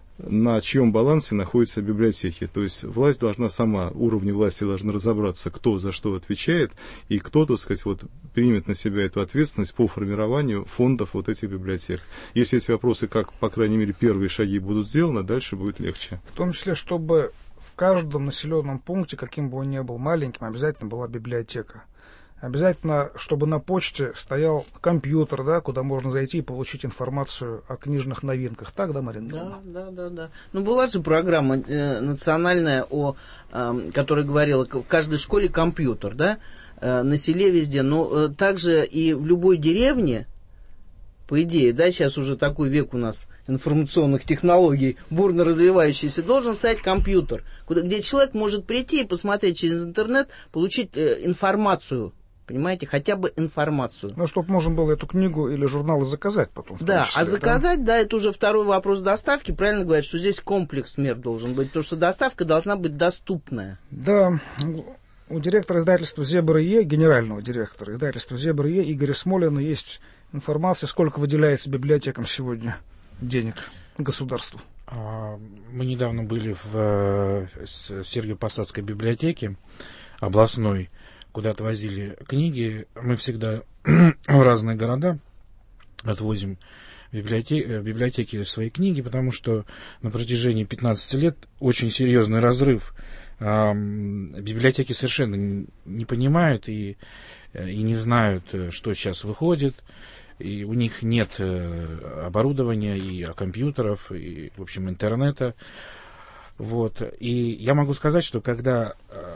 на чьем балансе находятся библиотеки. То есть власть должна сама, уровни власти должны разобраться, кто за что отвечает, и кто, так сказать, вот, примет на себя эту ответственность по формированию фондов вот этих библиотек. Если эти вопросы, как, по крайней мере, первые шаги будут сделаны, дальше будет легче. В том числе, чтобы в каждом населенном пункте, каким бы он ни был маленьким, обязательно была библиотека. обязательно, чтобы на почте стоял компьютер, да, куда можно зайти и получить информацию о книжных новинках. Так, да, Марина? Да, да, да, да. Ну, была же программа э, национальная, о, э, которая говорила, в каждой школе компьютер, да, э, на селе везде. Но э, также и в любой деревне, по идее, да, сейчас уже такой век у нас информационных технологий, бурно развивающийся, должен стоять компьютер, куда, где человек может прийти и посмотреть через интернет, получить э, информацию. Понимаете, хотя бы информацию. Ну, чтобы можно было эту книгу или журналы заказать потом. Да, числе, а заказать, да? да, это уже второй вопрос доставки. Правильно говорят, что здесь комплекс мер должен быть, потому что доставка должна быть доступная. Да, у директора издательства «Зебра.Е», генерального директора издательства «Зебра.Е» Игоря Смолина есть информация, сколько выделяется библиотекам сегодня денег государству. Мы недавно были в Сергиево-Посадской библиотеке областной, куда отвозили книги. Мы всегда в разные города отвозим в библиотеки, в библиотеки свои книги, потому что на протяжении пятнадцати лет очень серьезный разрыв. Библиотеки совершенно не понимают и, и не знают, что сейчас выходит. И у них нет оборудования и компьютеров, и, в общем, интернета. Вот. И я могу сказать, что когда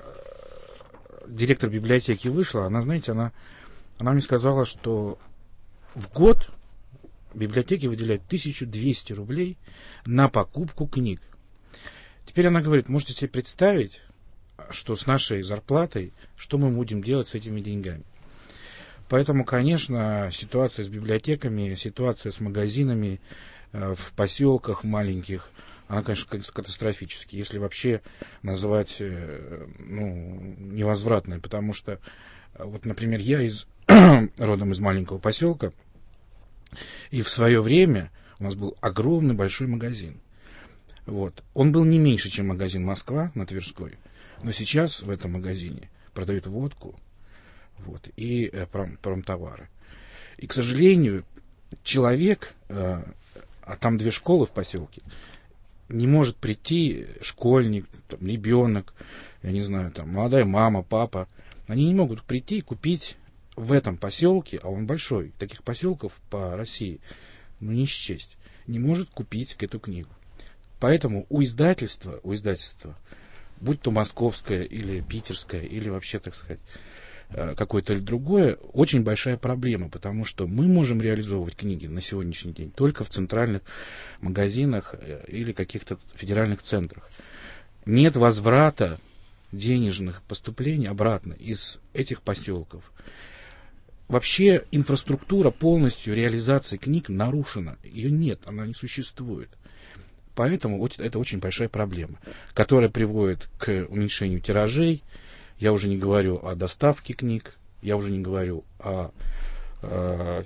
директор библиотеки вышла, она, знаете, она, она мне сказала, что в год библиотеки выделяют тысячу двести рублей на покупку книг. Теперь она говорит, можете себе представить, что с нашей зарплатой, что мы будем делать с этими деньгами. Поэтому, конечно, ситуация с библиотеками, ситуация с магазинами в поселках маленьких, она, конечно, катастрофическая, если вообще называть, ну, невозвратной, потому что, вот, например, я из, родом из маленького поселка, и в свое время у нас был огромный большой магазин. Вот. Он был не меньше, чем магазин «Москва» на Тверской, но сейчас в этом магазине продают водку, вот, и э, пром, промтовары. И, к сожалению, человек, э, а там две школы в поселке, не может прийти школьник, там, ребенок, я не знаю, там, молодая мама, папа. Они не могут прийти и купить в этом поселке, а он большой, таких поселков по России, ну, не счесть, не может купить эту книгу. Поэтому у издательства, у издательства, будь то московское или питерское, или вообще, так сказать, какое-то другое, очень большая проблема, потому что мы можем реализовывать книги на сегодняшний день только в центральных магазинах или каких-то федеральных центрах. Нет возврата денежных поступлений обратно из этих поселков. Вообще инфраструктура полностью реализации книг нарушена. Ее нет, она не существует. Поэтому это очень большая проблема, которая приводит к уменьшению тиражей. Я уже не говорю о доставке книг, я уже не говорю о, о,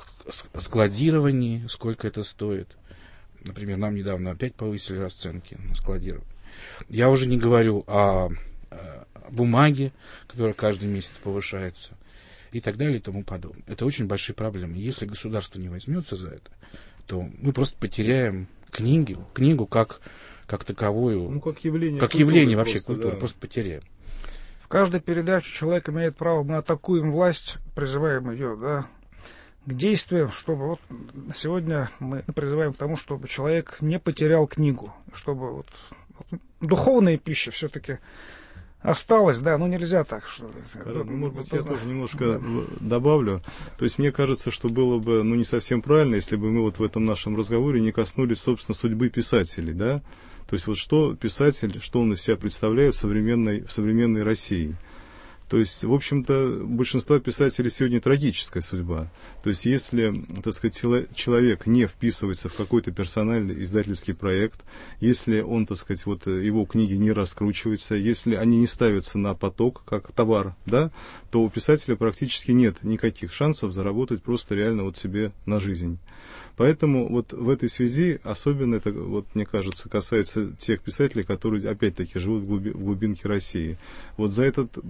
о складировании, сколько это стоит. Например, нам недавно опять повысили расценки на складирование. Я уже не говорю о, о бумаге, которая каждый месяц повышается, и так далее и тому подобное. Это очень большие проблемы. Если государство не возьмется за это, то мы просто потеряем книги, книгу как, как таковую, ну, как явление, как культуры явление вообще просто, культуры, да. просто потеряем. В каждой передаче человек имеет право, мы атакуем власть, призываем ее, да, к действиям, чтобы вот сегодня мы призываем к тому, чтобы человек не потерял книгу, чтобы вот, вот духовная пища все-таки осталась, да, ну нельзя так. Что, ну, может быть, я тоже немножко да. добавлю. То есть мне кажется, что было бы, ну, не совсем правильно, если бы мы вот в этом нашем разговоре не коснулись, собственно, судьбы писателей, да. То есть вот что писатель, что он из себя представляет в современной, в современной России. То есть, в общем-то, большинство писателей сегодня трагическая судьба. То есть, если, так сказать, человек не вписывается в какой-то персональный издательский проект, если он, так сказать, вот его книги не раскручиваются, если они не ставятся на поток, как товар, да, то у писателя практически нет никаких шансов заработать просто реально вот себе на жизнь. Поэтому вот в этой связи особенно это, вот, мне кажется, касается тех писателей, которые, опять-таки, живут в, глуби, в глубинке России. Вот за этот буквально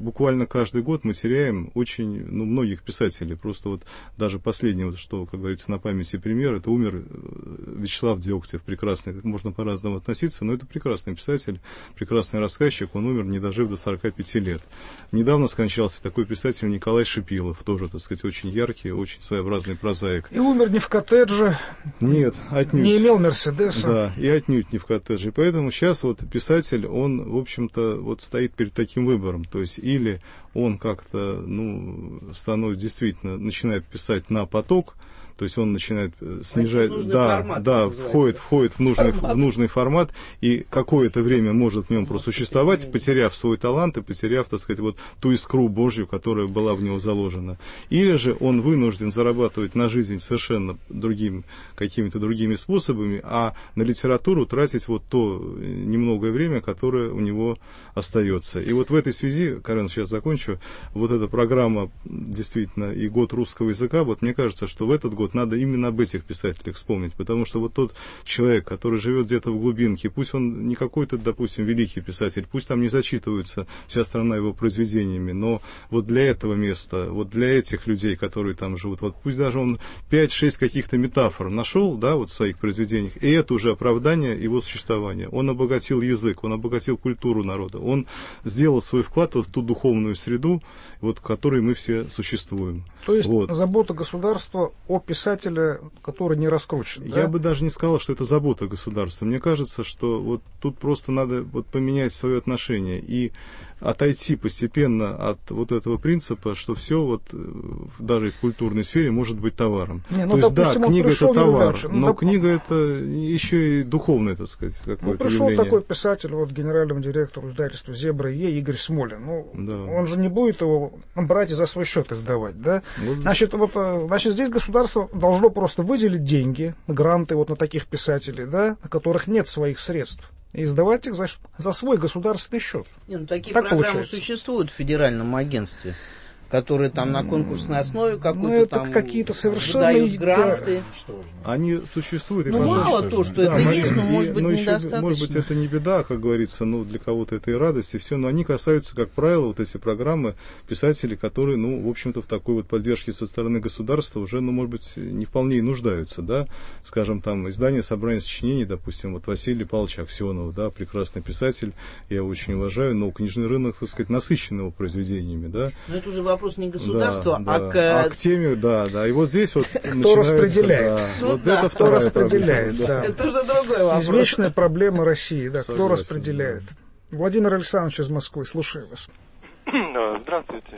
каждый год мы теряем очень, ну, многих писателей. Просто вот даже последний, вот, что, как говорится, на памяти пример, это умер Вячеслав Дегтев, прекрасный, можно по-разному относиться, но это прекрасный писатель, прекрасный рассказчик, он умер, не дожив до сорока пяти лет. Недавно скончался такой писатель Николай Шипилов, тоже, так сказать, очень яркий, очень своеобразный прозаик. И умер не в коттедже. Нет, отнюдь. Не имел Мерседеса. Да, и отнюдь не в коттедже. Поэтому сейчас вот писатель, он, в общем-то, вот стоит перед таким выбором. То есть или он как-то, ну, становится действительно, начинает писать на поток, то есть он начинает снижать, да, формат, да, входит, входит в нужный, в нужный формат и какое-то время может в нем просуществовать, потеряв свой талант и потеряв, так сказать, вот ту искру Божью, которая была в него заложена. Или же он вынужден зарабатывать на жизнь совершенно другим, какими-то другими способами, а на литературу тратить вот то немногое время, которое у него остается. И вот в этой связи, Карен, сейчас закончу, вот эта программа действительно и год русского языка, вот мне кажется, что в этот год надо именно об этих писателях вспомнить, потому что вот тот человек, который живет где-то в глубинке, пусть он не какой-то, допустим, великий писатель, пусть там не зачитывается вся страна его произведениями, но вот для этого места, вот для этих людей, которые там живут, вот пусть даже он пять-шесть каких-то метафор нашел, да, вот в своих произведениях, и это уже оправдание его существования. Он обогатил язык, он обогатил культуру народа, он сделал свой вклад в ту духовную среду, вот, в которой мы все существуем. То есть вот. Забота государства о писателе, который не раскручен. Я да? бы даже не сказал, что это забота государства. Мне кажется, что вот тут просто надо вот поменять свое отношение и отойти постепенно от вот этого принципа, что все вот даже в культурной сфере может быть товаром. Не, ну, То есть, допустим, да, книга это товар, ну, но доп... книга это еще и духовная, так сказать, какое-то ну, пришел явление. такой писатель, вот генеральному директору издательства «Зебра Е» Игорь Смолин. Ну, да. Он же не будет его брать и за свой счет издавать, да? Вот. Значит, вот, значит, здесь государство должно просто выделить деньги, гранты вот на таких писателей, да, на которых нет своих средств, и издавать их за, за свой государственный счет. Не, ну, такие так программы получается. Существуют в федеральном агентстве, которые там на конкурсной основе какой-то ну, это там какие-то совершенно выдают гранты. Они существуют. Ну, мало то, что да, это есть, но, может быть, но недостаточно. Еще, может быть, это не беда, как говорится, ну, для кого-то это и радость, и все, но они касаются, как правило, вот эти программы писателей, которые, ну, в общем-то, в такой вот поддержке со стороны государства уже, ну, может быть, не вполне и нуждаются, да, скажем, там, издание «Собрание сочинений», допустим, вот Василий Павлович Аксенов, да, прекрасный писатель, я его очень уважаю, но книжный рынок, так сказать, насыщен его произведениями, да. Но это уже вопрос не государства, да, а, да. К... а к теме, да, да. И вот здесь вот кто распределяет. Да, ну, вот да. это кто распределяет, проблема, да. Это уже другой вопрос. Извечная проблема России, да, Согласен, кто распределяет. Да. Владимир Александрович из Москвы, слушаю вас. Здравствуйте.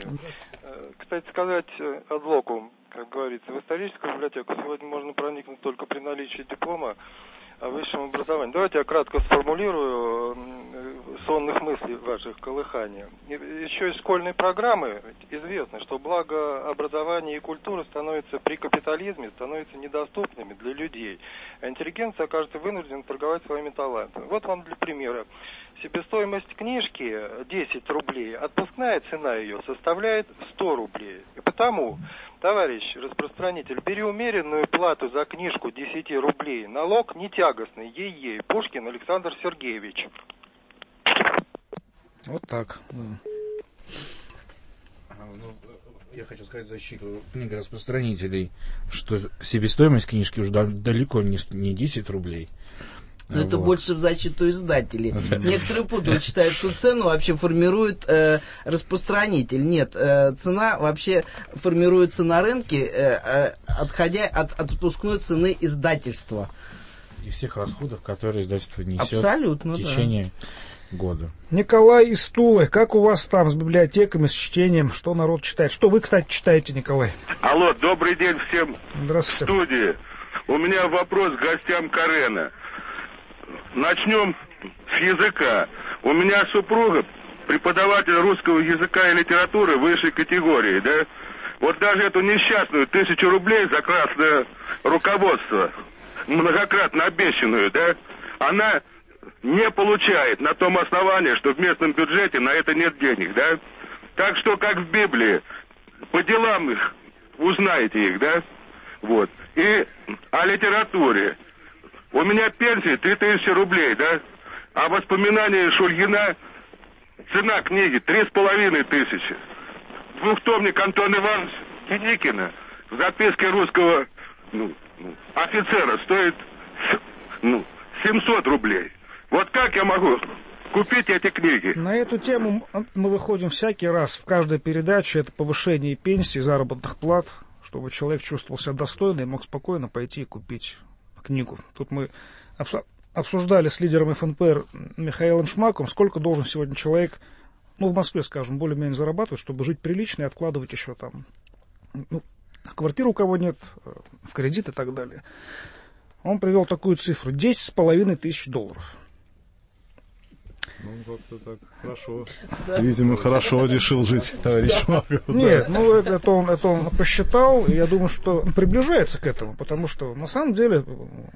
Кстати сказать, ad locum, как говорится, в историческую библиотеку сегодня можно проникнуть только при наличии диплома о высшем образовании. Давайте я кратко сформулирую сонных мыслей ваших колыханий. Еще из школьной программы известно, что благо образования и культуры становятся при капитализме становятся недоступными для людей. А интеллигенция окажется вынуждена торговать своими талантами. Вот вам для примера. Себестоимость книжки десять рублей, отпускная цена ее составляет сто рублей. И потому, товарищ распространитель, бери умеренную плату за книжку десять рублей. Налог не тягостный. Ей-ей. Пушкин Александр Сергеевич. Вот так. Я хочу сказать в защиту книгораспространителей, что себестоимость книжки уже далеко не, не десять рублей. Но вот. Это больше в защиту издателей. Некоторые путают, считают, что цену вообще формирует э, распространитель. Нет, э, цена вообще формируется на рынке, э, отходя от, от отпускной цены издательства. И всех расходов, которые издательство несет абсолютно, в течение да. года. Николай из Тулы, как у вас там с библиотеками, с чтением, что народ читает? Что вы, кстати, читаете, Николай? Алло, добрый день всем Здравствуйте. В студии. У меня вопрос к гостям Карена. Начнем с языка. У меня супруга преподаватель русского языка и литературы высшей категории, да? Вот даже эту несчастную тысячу рублей за красное руководство, многократно обещанную, да, она не получает на том основании, что в местном бюджете на это нет денег, да? Так что, как в Библии, по делам их узнаете их, да? Вот. И о литературе. У меня пенсия три тысячи рублей, да? А воспоминания Шульгина, цена книги три с половиной тысячи. двухтомник Антона Ивановича Деникина в записке русского ну, ну, офицера стоит ну, семьсот рублей. Вот как я могу купить эти книги? На эту тему мы выходим всякий раз в каждой передаче. Это повышение пенсий, заработных плат, чтобы человек чувствовал себя достойно и мог спокойно пойти и купить книгу. Тут мы обсуждали с лидером эф эн пэ эр Михаилом Шмаковым, сколько должен сегодня человек, ну, в Москве, скажем, более-менее зарабатывать, чтобы жить прилично и откладывать еще там, ну, квартиру у кого нет, в кредит и так далее. Он привел такую цифру: десять с половиной тысяч долларов. Ну, как-то так хорошо. Да. Видимо, хорошо решил жить товарищ Шмаков. Нет, да. ну это он, это он посчитал, и я думаю, что он приближается к этому, потому что на самом деле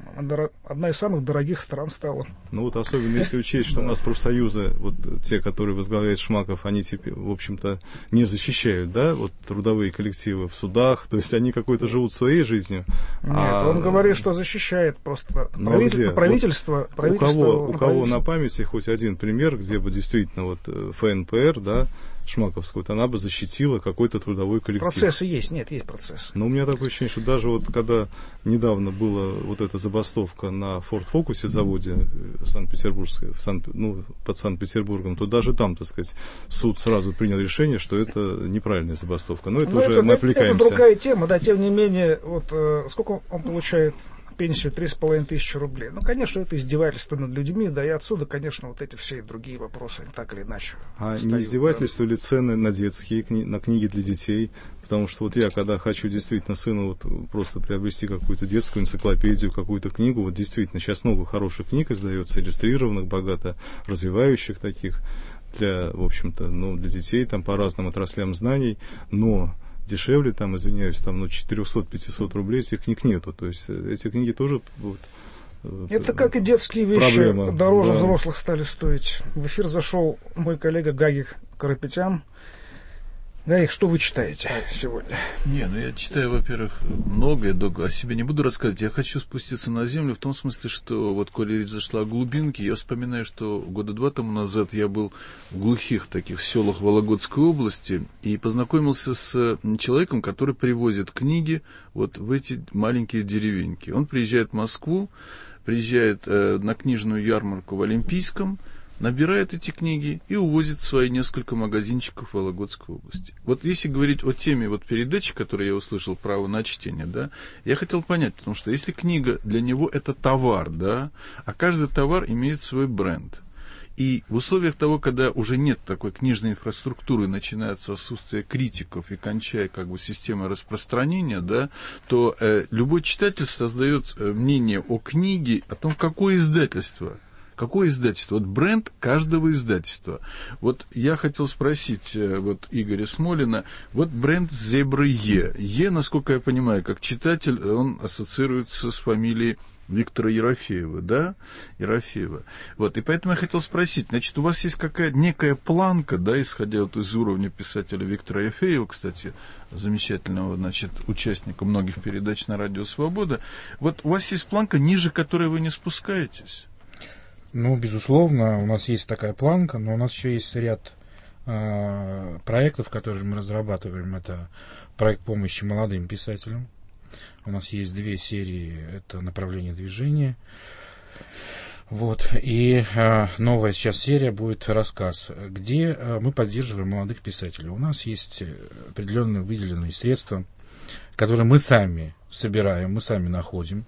одна из самых дорогих стран стала. Ну вот особенно если учесть, что у нас профсоюзы, вот те, которые возглавляет Шмаков, они теперь, в общем-то, не защищают, да, вот трудовые коллективы в судах, то есть они какой-то живут своей жизнью. Нет, а... он говорит, что защищает просто ну, правитель... правительство. Вот правительство у кого, у кого на памяти хоть один пример, где бы действительно вот эф эн пэ эр, да, Шмаковская, вот она бы защитила какой-то трудовой коллектив. Процессы есть, нет, есть процессы. Но у меня такое ощущение, что даже вот когда недавно была вот эта забастовка на Форд Фокусе заводе Санкт-Петербургской, в Сан, ну, под Санкт-Петербургом, то даже там, так сказать, суд сразу принял решение, что это неправильная забастовка. Но это Но уже это, мы это, отвлекаемся. Это другая тема, да, тем не менее, вот э, сколько он получает пенсию три с половиной тысячи рублей. Ну, конечно, это издевательство над людьми, да, и отсюда, конечно, вот эти все другие вопросы, так или иначе. А встают, не издевательство да. ли цены на детские книги, на книги для детей? Потому что вот я, когда хочу действительно сыну вот просто приобрести какую-то детскую энциклопедию, какую-то книгу, вот действительно сейчас много хороших книг издается, иллюстрированных, богато развивающих таких, для, в общем-то, ну, для детей там по разным отраслям знаний, но дешевле, там, извиняюсь, там, ну, четыреста-пятьсот рублей этих книг нету. То есть эти книги тоже... Вот, это как и детские вещи проблема. Дороже да. взрослых стали стоить. В эфир зашел мой коллега Гагик Карапетян. Гагик, что вы читаете сегодня? Не, ну я читаю, во-первых, много, я о себе не буду рассказывать. Я хочу спуститься на землю в том смысле, что вот, коли речь зашла о глубинке, я вспоминаю, что года два тому назад я был в глухих таких селах Вологодской области и познакомился с человеком, который привозит книги вот в эти маленькие деревеньки. Он приезжает в Москву, приезжает э, на книжную ярмарку в Олимпийском, набирает эти книги и увозит в свои несколько магазинчиков Вологодской области. Вот если говорить о теме вот передачи, которую я услышал, право на чтение, да, я хотел понять, потому что если книга для него это товар, да, а каждый товар имеет свой бренд. И в условиях того, когда уже нет такой книжной инфраструктуры, начинается отсутствие критиков и кончая как бы системой распространения, да, то э, любой читатель создает мнение о книге, о том, какое издательство. Какое издательство? Вот бренд каждого издательства. Вот я хотел спросить вот Игоря Смолина, вот бренд Зебры Е. Е, насколько я понимаю, как читатель, он ассоциируется с фамилией Виктора Ерофеева, да? Ерофеева. Вот, и поэтому я хотел спросить, значит, у вас есть какая-то некая планка, да, исходя вот из уровня писателя Виктора Ерофеева, кстати, замечательного, значит, участника многих передач на Радио Свобода, вот у вас есть планка, ниже которой вы не спускаетесь? Ну, безусловно, у нас есть такая планка, но у нас еще есть ряд э, проектов, которые мы разрабатываем. Это проект помощи молодым писателям. У нас есть две серии, это направление движения. Вот. И э, новая сейчас серия будет рассказ, где э, мы поддерживаем молодых писателей. У нас есть определенные выделенные средства, которые мы сами собираем, мы сами находим.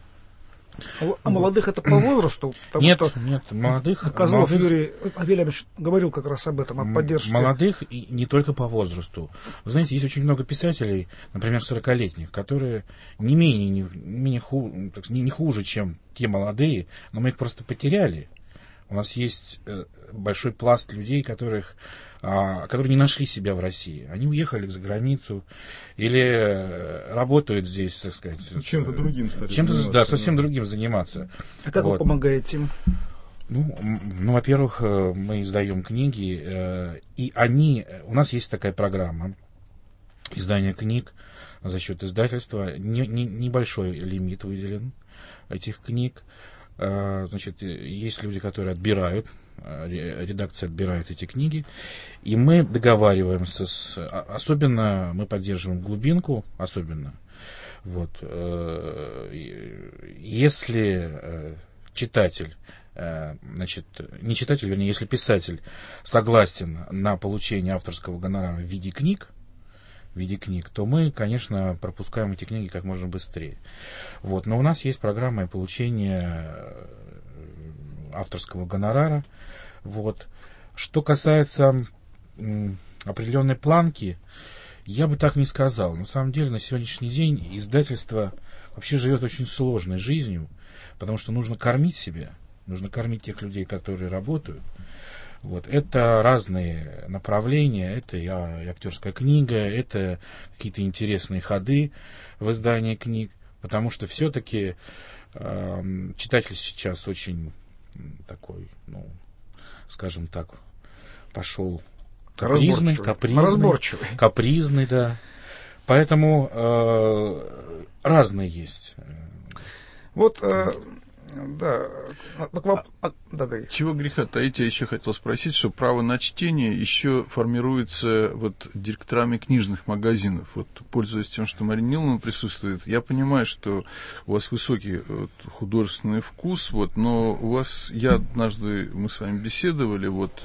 А молодых это по возрасту? Нет, что нет, молодых... Козлов молодых, Юрий Авельевич говорил как раз об этом, о поддержке. Молодых и не только по возрасту. Вы знаете, есть очень много писателей, например, сорокалетних, которые не менее, не, менее ху, не, не хуже, чем те молодые, но мы их просто потеряли. У нас есть э, большой пласт людей, которых, а, которые не нашли себя в России. Они уехали за границу или э, работают здесь, так сказать. Чем-то другим стали чем-то, заниматься. Да, совсем да. другим заниматься. А как вот. Вы помогаете им? Ну, ну, во-первых, мы издаем книги, э, и они... У нас есть такая программа издания книг за счет издательства. Не, не, небольшой лимит выделен этих книг. Значит, есть люди, которые отбирают, редакция отбирает эти книги, и мы договариваемся с... Особенно мы поддерживаем глубинку, особенно. Вот. Если читатель, значит, не читатель, вернее, если писатель согласен на получение авторского гонорара в виде книг, в виде книг, то мы, конечно, пропускаем эти книги как можно быстрее. Вот. Но у нас есть программа получения авторского гонорара. Вот. Что касается м, определенной планки, я бы так не сказал. На самом деле, на сегодняшний день издательство вообще живет очень сложной жизнью, потому что нужно кормить себя, нужно кормить тех людей, которые работают. Вот. Это разные направления, это и, и актерская книга, это какие-то интересные ходы в издании книг, потому что все-таки э, читатель сейчас очень такой, ну, скажем так, пошел капризный, капризный, разборчивый. капризный, да. Поэтому э, разные есть. Вот... Э... Да, так, а, а, да, чего греха таить, я еще хотел спросить, что право на чтение еще формируется вот директорами книжных магазинов. Вот, пользуясь тем, что Марина Ниловна присутствует, я понимаю, что у вас высокий вот, художественный вкус, вот, но у вас, я однажды, мы с вами беседовали, вот,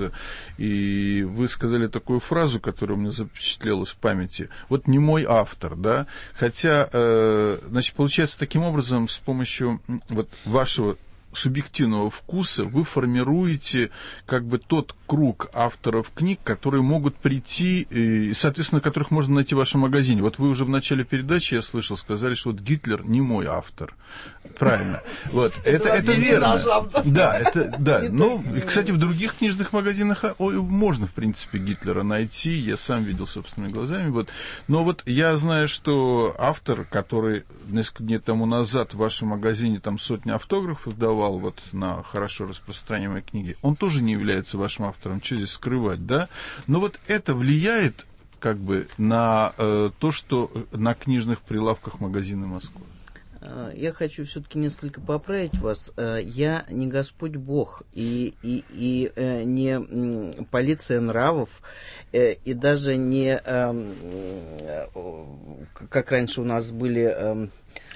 и вы сказали такую фразу, которая у меня запечатлелась в памяти, вот не мой автор, да, хотя, э, значит, получается таким образом, с помощью вот вашего субъективного вкуса вы формируете как бы тот круг авторов книг, которые могут прийти, и, соответственно, которых можно найти в вашем магазине. Вот вы уже в начале передачи, я слышал, сказали, что вот Гитлер не мой автор. Правильно. Вот. Это, это верно. Да, это, да. Ну, кстати, в других книжных магазинах можно, в принципе, Гитлера найти. Я сам видел собственными глазами. Вот. Но вот я знаю, что автор, который несколько дней тому назад в вашем магазине там сотни автографов давал вот на хорошо распространяемые книги, он тоже не является вашим автором. Что здесь скрывать, да? Но вот это влияет как бы на э, то, что на книжных прилавках магазина Москвы. Я хочу все-таки несколько поправить вас. Я не Господь Бог и, и, и не полиция нравов, и даже не, как раньше у нас были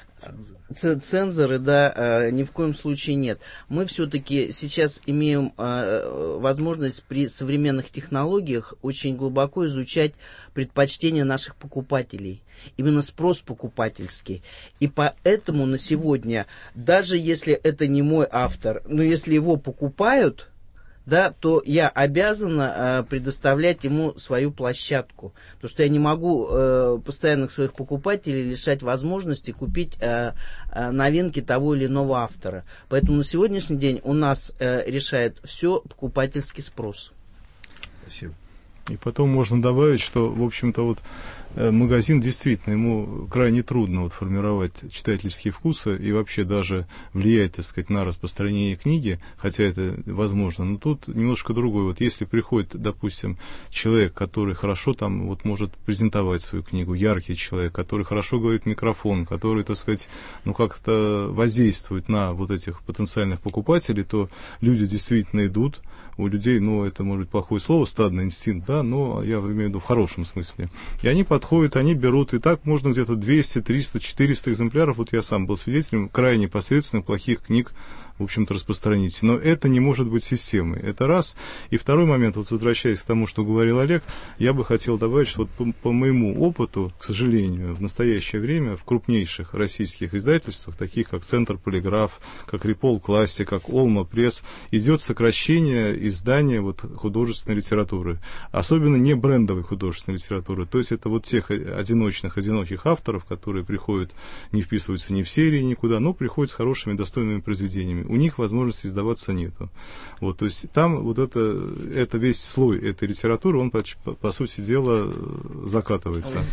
цензоры, да, ни в коем случае нет. Мы все-таки сейчас имеем возможность при современных технологиях очень глубоко изучать предпочтения наших покупателей. Именно спрос покупательский. И поэтому на сегодня, даже если это не мой автор, но если его покупают, да, то я обязана э, предоставлять ему свою площадку. Потому что я не могу э, постоянных своих покупателей лишать возможности купить э, э, новинки того или иного автора. Поэтому на сегодняшний день у нас э, решает все покупательский спрос. Спасибо. И потом можно добавить, что, в общем-то, вот магазин действительно, ему крайне трудно вот формировать читательские вкусы и вообще даже влиять, так сказать, на распространение книги, хотя это возможно. Но тут немножко другое. Вот если приходит, допустим, человек, который хорошо там вот может презентовать свою книгу, яркий человек, который хорошо говорит в микрофон, который, так сказать, ну как-то воздействует на вот этих потенциальных покупателей, то люди действительно идут. У людей, ну, это может быть плохое слово, стадный инстинкт, да, но я имею в виду в хорошем смысле. И они подходят, они берут, и так можно где-то двести, триста, четыреста экземпляров, вот я сам был свидетелем крайне посредственных плохих книг, в общем-то, распространить. Но это не может быть системой. Это раз. И второй момент, вот возвращаясь к тому, что говорил Олег, я бы хотел добавить, что вот по, по моему опыту, к сожалению, в настоящее время в крупнейших российских издательствах, таких как Центр Полиграф, как Репол Классик, как Олма Пресс, идет сокращение издания вот, художественной литературы. Особенно не брендовой художественной литературы. То есть это вот тех одиночных, одиноких авторов, которые приходят, не вписываются ни в серии, никуда, но приходят с хорошими, достойными произведениями. У них возможности издаваться нету. Вот, то есть там вот это, это весь слой этой литературы, он, по, по сути дела, закатывается.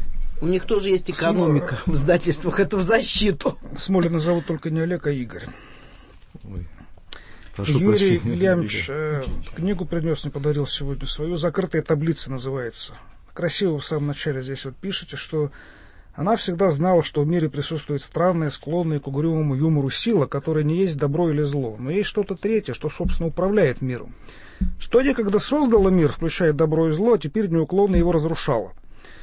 У них тоже есть экономика См... в издательствах, это в защиту. Смолина зовут только не Олег, а Игорь. Ой. Прошу Юрий Ильямович э, книгу принес, мне подарил сегодня свою. «Закрытая таблица» называется. Красиво в самом начале здесь вот пишете, что Она всегда знала, что в мире присутствует странная, склонная к угрюмому юмору сила, которая не есть добро или зло, но есть что-то третье, что, собственно, управляет миром. Что некогда создало мир, включая добро и зло, а теперь неуклонно его разрушало.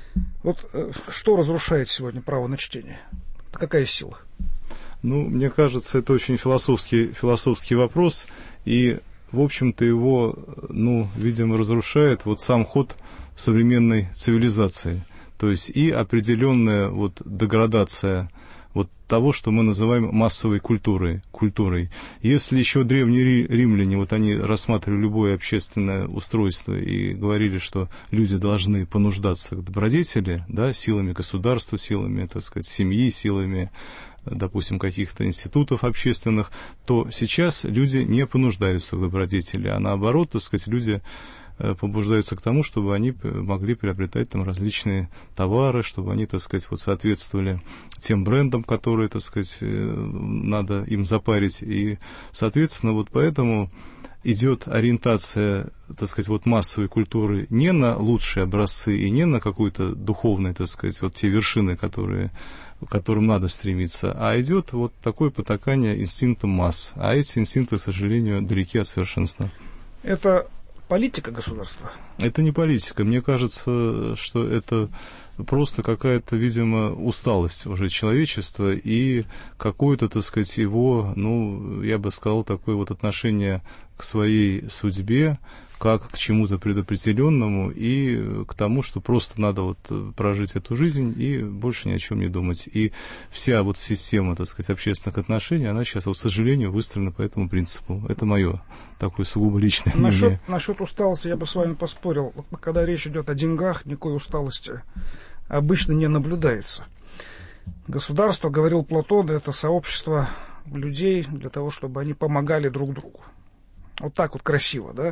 Вот э, что разрушает сегодня право на чтение? Какая сила? Ну, мне кажется, это очень философский, философский вопрос, и, в общем-то, его, ну, видимо, разрушает вот сам ход современной цивилизации. То есть и определенная вот деградация вот того, что мы называем массовой культурой. культурой. Если еще древние римляне, вот они рассматривали любое общественное устройство и говорили, что люди должны понуждаться к добродетели, да, силами государства, силами, так сказать, семьи, силами, допустим, каких-то институтов общественных, то сейчас люди не понуждаются к добродетели, а наоборот, так сказать, люди побуждаются к тому, чтобы они могли приобретать там различные товары, чтобы они, так сказать, вот соответствовали тем брендам, которые, так сказать, надо им запарить. И, соответственно, вот поэтому идет ориентация, так сказать, вот массовой культуры не на лучшие образцы и не на какую-то духовную, так сказать, вот те вершины, которые, к которым надо стремиться, а идет вот такое потакание инстинктам масс. А эти инстинкты, к сожалению, далеки от совершенства. Это политика государства? Это не политика. Мне кажется, что это просто какая-то, видимо, усталость уже человечества и какое-то, так сказать, его, ну, я бы сказал, такое вот отношение к своей судьбе, как к чему-то предопределенному и к тому, что просто надо вот прожить эту жизнь и больше ни о чем не думать. И вся вот система, так сказать, общественных отношений, она сейчас, вот, к сожалению, выстроена по этому принципу. Это мое такое сугубо личное мнение. Насчет, насчет усталости я бы с вами поспорил. Когда речь идет о деньгах, никакой усталости обычно не наблюдается. Государство, говорил Платон, это сообщество людей для того, чтобы они помогали друг другу. Вот так вот красиво, да?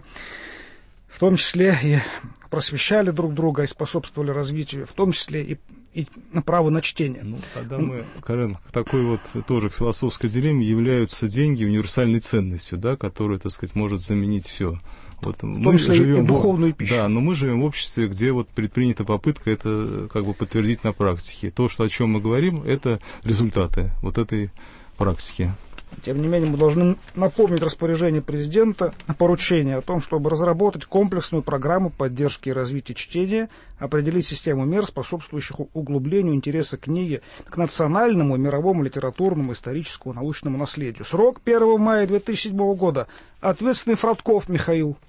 В том числе и просвещали друг друга, и способствовали развитию, в том числе и, и право на чтение. Ну, тогда мы, Карен, к такой вот тоже философской дилемме являются деньги универсальной ценностью, да, которая, так сказать, может заменить все. Вот в том числе живем, и духовную пищу. Да, но мы живем в обществе, где вот предпринята попытка это как бы подтвердить на практике. То, что, о чем мы говорим, это результаты вот этой практики. Тем не менее, мы должны напомнить распоряжение президента на поручение о том, чтобы разработать комплексную программу поддержки и развития чтения, определить систему мер, способствующих углублению интереса к книге, к национальному, мировому, литературному, историческому, научному наследию. Срок первого мая две тысячи седьмого года. Ответственный Фродков Михаил.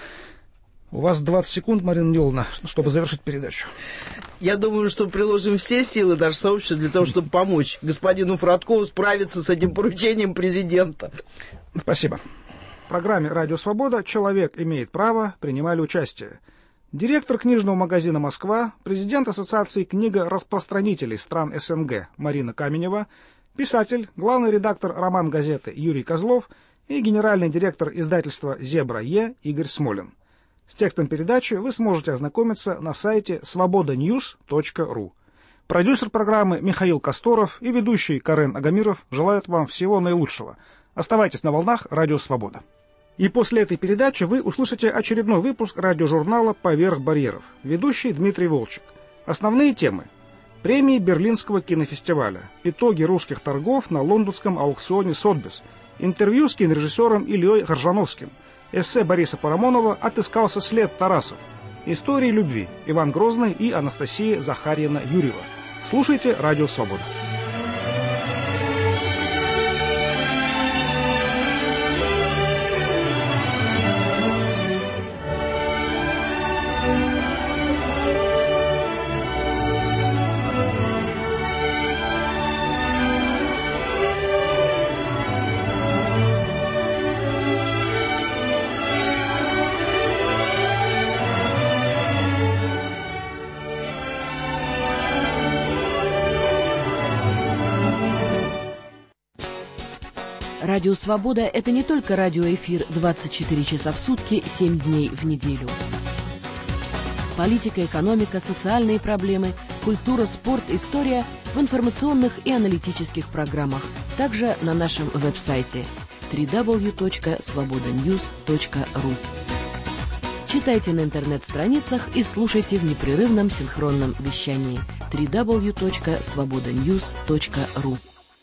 У вас двадцать секунд, Марина Ниловна, чтобы завершить передачу. Я думаю, что приложим все силы, даже сообщества, для того, чтобы помочь господину Фродкову справиться с этим поручением президента. Спасибо. В программе «Радио Свобода» «Человек имеет право» принимали участие директор книжного магазина «Москва», президент Ассоциации книгораспространителей стран СНГ Марина Каменева, писатель, главный редактор «Роман-газеты» Юрий Козлов и генеральный директор издательства «Зебра-Е» Игорь Смолин. С текстом передачи вы сможете ознакомиться на сайте свобода ньюс точка ру. Продюсер программы Михаил Косторов и ведущий Карен Агамиров желают вам всего наилучшего. Оставайтесь на волнах Радио Свобода. И после этой передачи вы услышите очередной выпуск радиожурнала «Поверх барьеров». Ведущий Дмитрий Волчек. Основные темы. Премии Берлинского кинофестиваля. Итоги русских торгов на лондонском аукционе Сотбис. Интервью с кинорежиссером Ильей Горжановским. Эссе Бориса Парамонова «Отыскался след Тарасов». Истории любви. Иван Грозный и Анастасия Захарьевна-Юрьева. Слушайте «Радио Свобода». Радио «Свобода» — это не только радиоэфир двадцать четыре часа в сутки, семь дней в неделю. Политика, экономика, социальные проблемы, культура, спорт, история в информационных и аналитических программах. Также на нашем веб-сайте дабл ю дабл ю дабл ю точка свобода ньюс точка ру. Читайте на интернет-страницах и слушайте в непрерывном синхронном вещании дабл ю дабл ю дабл ю точка свобода ньюс точка ру.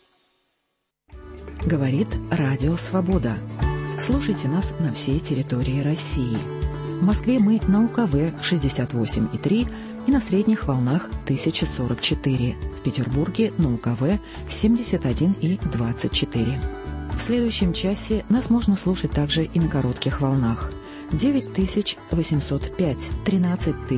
Говорит Радио Свобода. Слушайте нас на всей территории России. В Москве мы на У Ка В шестьдесят восемь и три и на средних волнах тысяча сорок четыре. В Петербурге на У Ка В семьдесят один и двадцать четыре. В следующем часе нас можно слушать также и на коротких волнах. девять тысяч восемьсот пять, тринадцать тысяч.